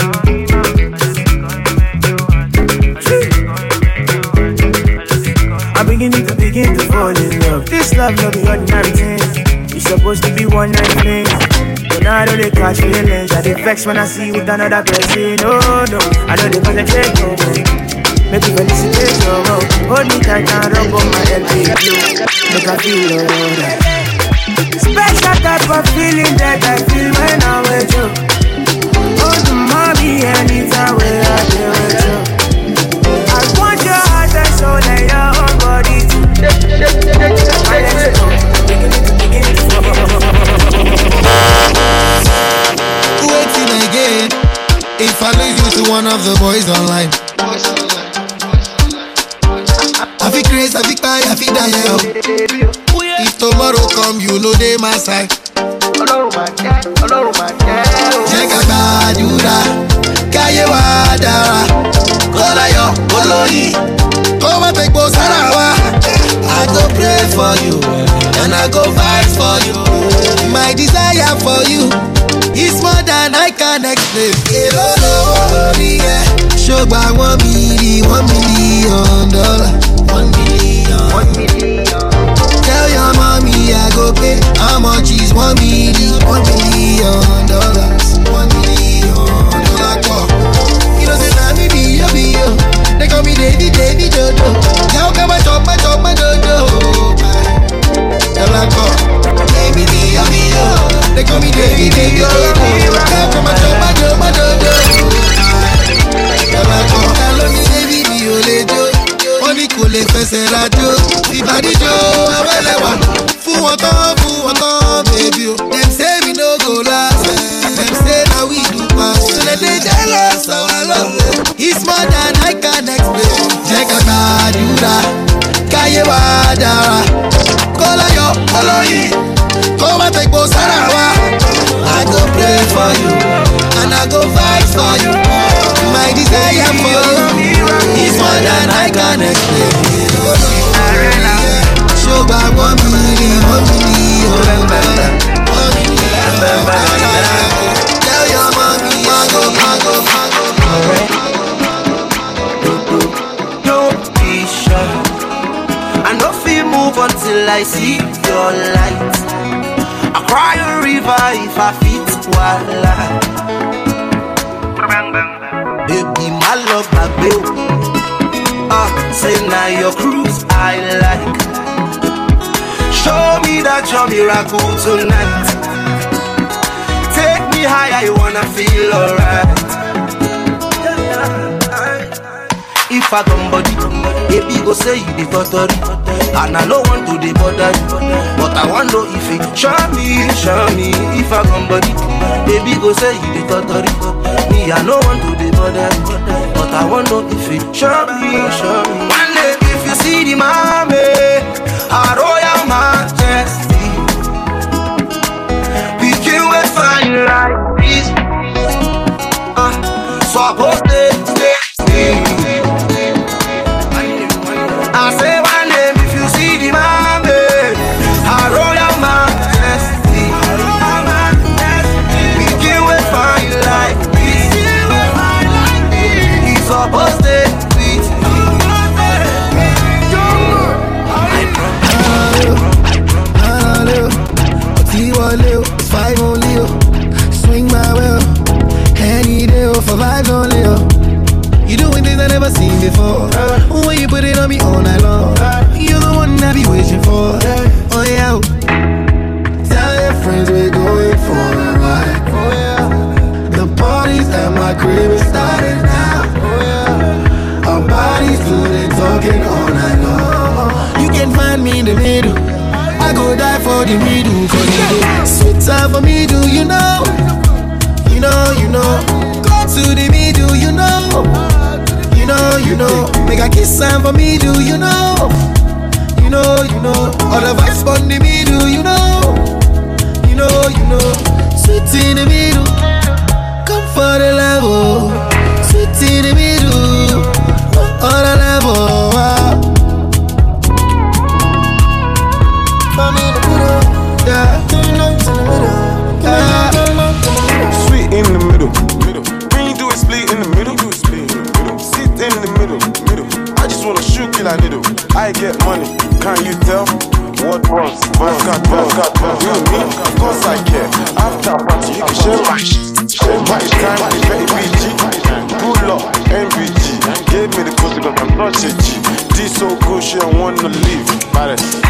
I'm beginning to begin to fall in love. This love no be ordinary thing. It's supposed to be one night thing. But now I know they catch feelings. I dey vex when I see you with another person. No, no, I know they concentrate no more. Make you felicitate your mom. Hold me tight and rub on my L P blue. Make I feel alright. Special type of feeling that I feel when I'm with you. Oh, the mommy anytime when I deal with you. I want your heart and soul and your own body too. I let you go. Beginning to begin to Waiting again. If I lose you to one of the boys online, I feel crazy, I feel cry, I feel die. If tomorrow come, you know they my side. Check out Badura, Kayewa Dara, Kolayo, Koloni, Koma Pekbo Sarawa. I go pray for you, and I go fight for you. My desire for you is more than I can explain. Show by one million, one million dollar, one million, one million. Tell your mommy I go pay. How much is one million, one million dollars, one million dollar? You know say na me be yo be yo. They call me Davy Davy Dodo. Now come and chop my chop my dodo. Dollar go, baby be yo be yo. They call me Davy Davy Dodo. Now come and chop my chop my dodo. Dollar go, tell me baby be yo lejo. Money kò lè fẹsẹ̀ rajo. Ìbàdíjọ́ abẹ́lẹ́wà. Fún wọn tán, fún wọn tán, baby o. Dem say we no go last. Dem say na we do pass. So dem dey jealous our love. It's more than I can explain. Jẹ́ ká gbàdúrà, káyé wá dára. Kọ́láyọ̀ olóyin, kó má fẹ́gbó sára wa. I go pray for you, and I go fight for you. My desire for you is more than I can explain. Show back one million, one million, one million. Tell your mommy I go, I go, I go. Don't be shy. I no feel move until I see your light. I cry a river if I fit wala. Baby, my love, my babe. Ah, say now your cruise I like. Show me that you're miracle tonight. Take me higher, you wanna feel alright. If I come body, baby go say you the totally. And I don't want to the bother, but I want to if it show me, show me. If I come body, baby go say you the totally. Me I don't want to the bother, but I want to if it show me, show me. One day if you see the mommy, a royal majesty, we can wait fine like this. Ah, so I post it, stay, stay. I say one name if you see the mommy, a royal majesty. started now. Oh yeah. Our bodies do the talking all night long. You can find me in the middle. I go die for the middle. For the sweet time for me, do you know? You know, you know. Go to the middle, you know. You know, you know. Make a kiss time for me, do you know? You know, you know. All the vibes on the middle, you know. You know, you know. Sweet in the middle. Come for the level. Sweet in the middle. On the level. Wow. Come in the middle. Yeah. Yeah. Sweet in the middle. Middle. When you do it, split in the middle. Do it, split in the middle. Sit in the middle. Middle. I just wanna shoot kill a needle. I get money. Can't you tell? What was? I've got, I've got, you and me, of course I care. After a party, you can share my share my time, very B G. Pull up, M V G. Gave me the pussy, but I'm not a G. This so good, she don't wanna leave. Paris.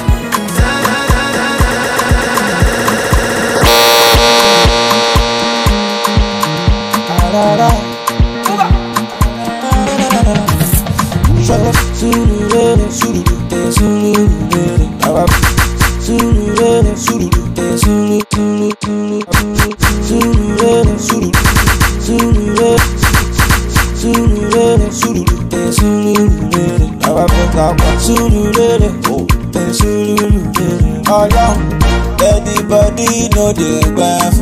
Anybody know the bath?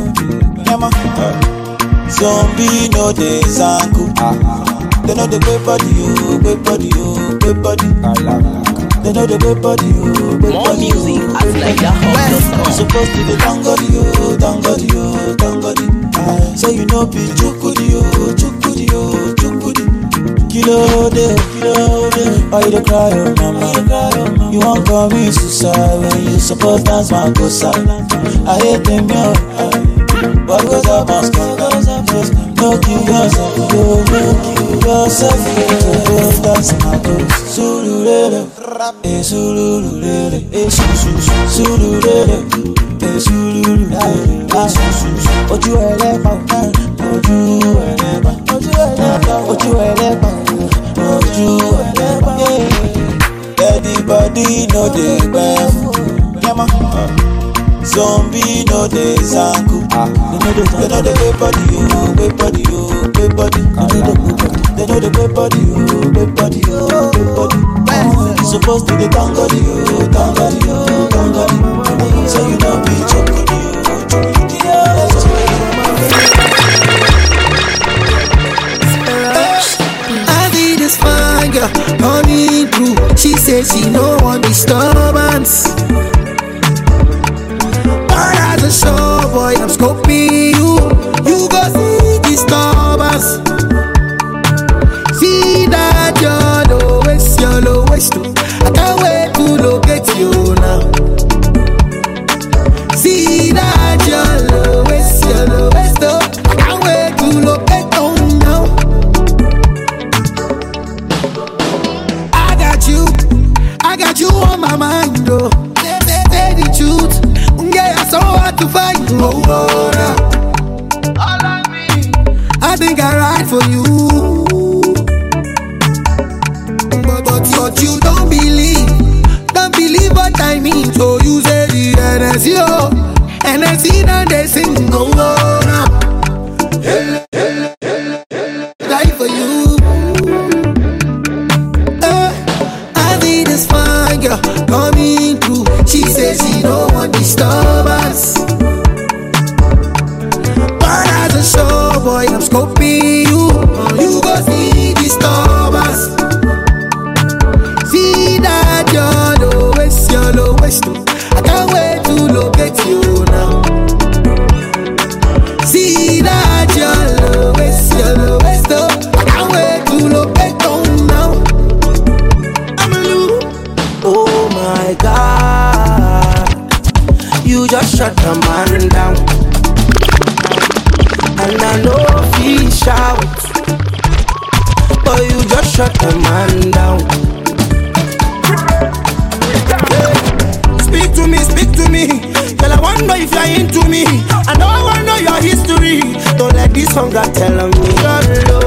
Zombie know the zanku. They know the great body, oh, great body, oh, great body. They know the great body, oh, great More body. music oh, at Niger Hot dot com. Supposed to be tangody, oh, tangody, oh, tangody. So you know be chukudi, oh, chukudi, oh, chukudi. Kilo de, kilo de. Why you dey cry, oh mama? You won't call me suicide when you supposed dance my go side. I hate them, yo. What goes up must go, goes up must go. No kill yourself, yo, no kill yourself, yo. Dance my go. Sululele, eh sululele, eh sululele, sululele, eh sululele, ah sululele. Ojú ẹlẹ́pà, ojú ẹlẹ́pà, ojú ẹlẹ́pà, ojú ẹlẹ́pà, ojú ẹlẹ́pà. Anybody know the best? Zombie know the zanku. They know the great body, oh, great body, oh, great body. They know the great body, oh, great body, oh, great body. You supposed to be tangody, oh, tangody, oh, tangody. So you know be chokudi, oh, chokudi, oh. I see this fine girl coming through. She says she no want disturbance. As a show boy, I'm scoping you. You go see disturbance. See that you're lowest, you're lowest too. I can't wait to locate you now. See that you're lowest, you're lowest too. I can't wait to locate you now. I got you, I got you on my mind, though. Say the truth. So hard to find, oh, oh, oh. All of me, I think I ride for you, but, but but you don't believe, don't believe what I mean. So you say the N S C, oh, N S C now they sing, oh, oh, oh. Die for you. Uh, I see this fine girl coming through. She says she don't want disturbance. But as a show boy, I'm scoping you. You go see disturbance. See that you're lowest, you're lowest too. I can't wait to locate you now. See that you're lowest, you're lowest too. I can't wait to locate you now. I'm a loop. Oh my God, you just shut the man down. And I know he shout, but you just shut the man down. Speak to me, speak to me. Girl, I wanna know if you're into me. I know I wanna know your history. Don't let this hunger tell on me. You're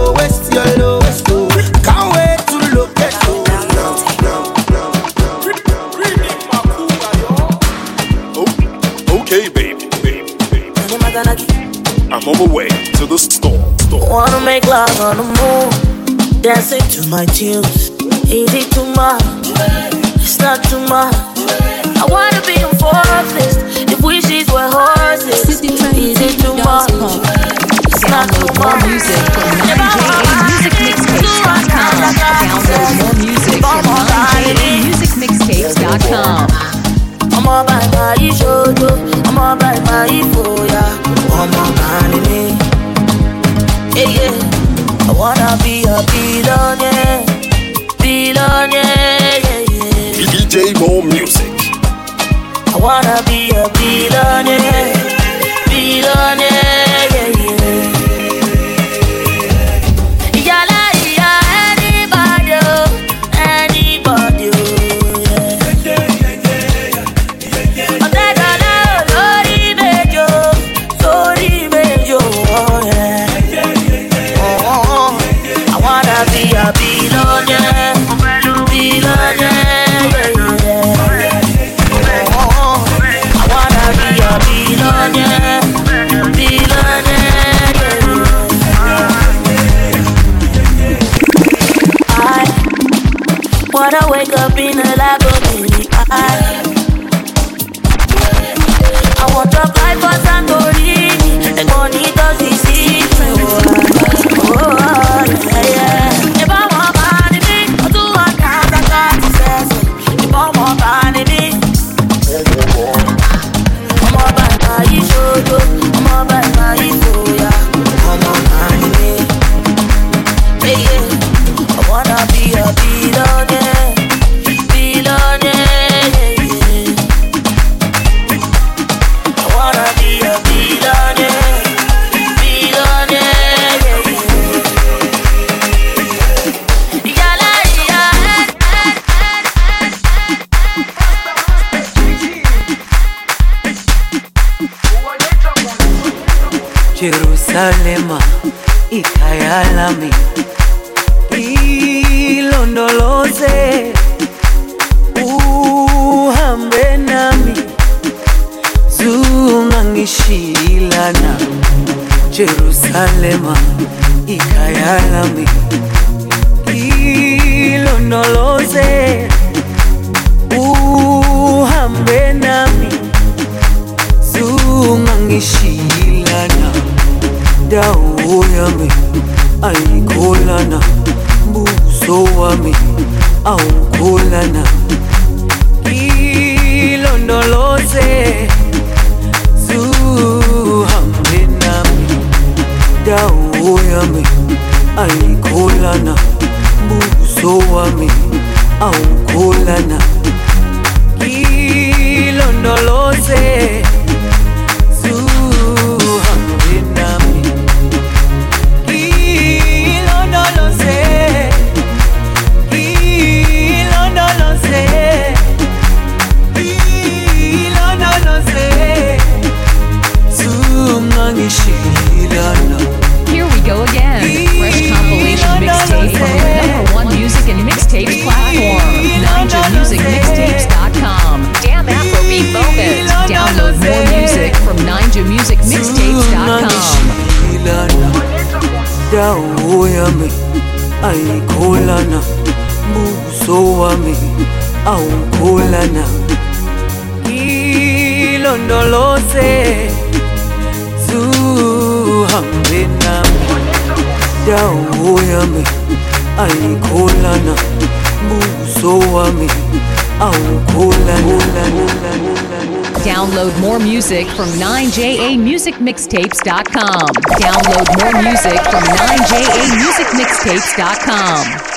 Okay, baby, baby, baby. I'm on my way to the store. store. Wanna make love on the moon, dancing to my tunes. Is it too much? It's not too much. I wanna be a forest if wishes were horses. Is it too much? It's not too much. More music from nine J A music mixtapes dot com. Download more music from nine J A music mixtapes dot com. I'm all by my shoulder, I'm all by my foya, I'm all by me. Yeah, yeah. I wanna be a billionaire, billionaire, yeah, yeah. D J Mo Music. I wanna be a billionaire, billionaire, yeah, yeah. Yala, yeah, anybody, anybody, yeah. I wanna be a billionaire, billionaire, yeah, yeah. I wanna be a billionaire, billionaire, yeah. I wanna wake up in a Lamborghini. I I want to fly for Santorini and money does this easy. Oh, yeah, yeah. If I want money, I'll do what kind of God says. If I want money, I'm all by my shoulder, I'm all by my foya, I'm all by me. Yeah, yeah. I wanna be a billionaire, billionaire, yeah, yeah. I wanna be a billionaire, billionaire, yeah, yeah. Jerusalema, ikhaya lami, ilondoloze, uhambe nami, zungangishilana. Jerusalema, ikhaya lami, ilondoloze, uhambe nami, zungangishilana. Dawo yami ayikholana, buso wami awukholana. Ilondoloze, zuhambe nami. Dawo yami ayikholana, buso wami awukholana. Ilondoloze, here we go again. Fresh compilation mixtape from your number one music and mixtapes platform. nine J music mixtapes dot com. Damn Afrobeat moment. Download more music from nine J music mixtapes dot com. Dawo yami ayikholana, buso wami awukholana. Ilondoloze, zuhambe nami. Dawo yami ayikholana, buso wami awukholana. Download more music from nine J A music mixtapes dot com. Download more music from nine J A music mixtapes dot com.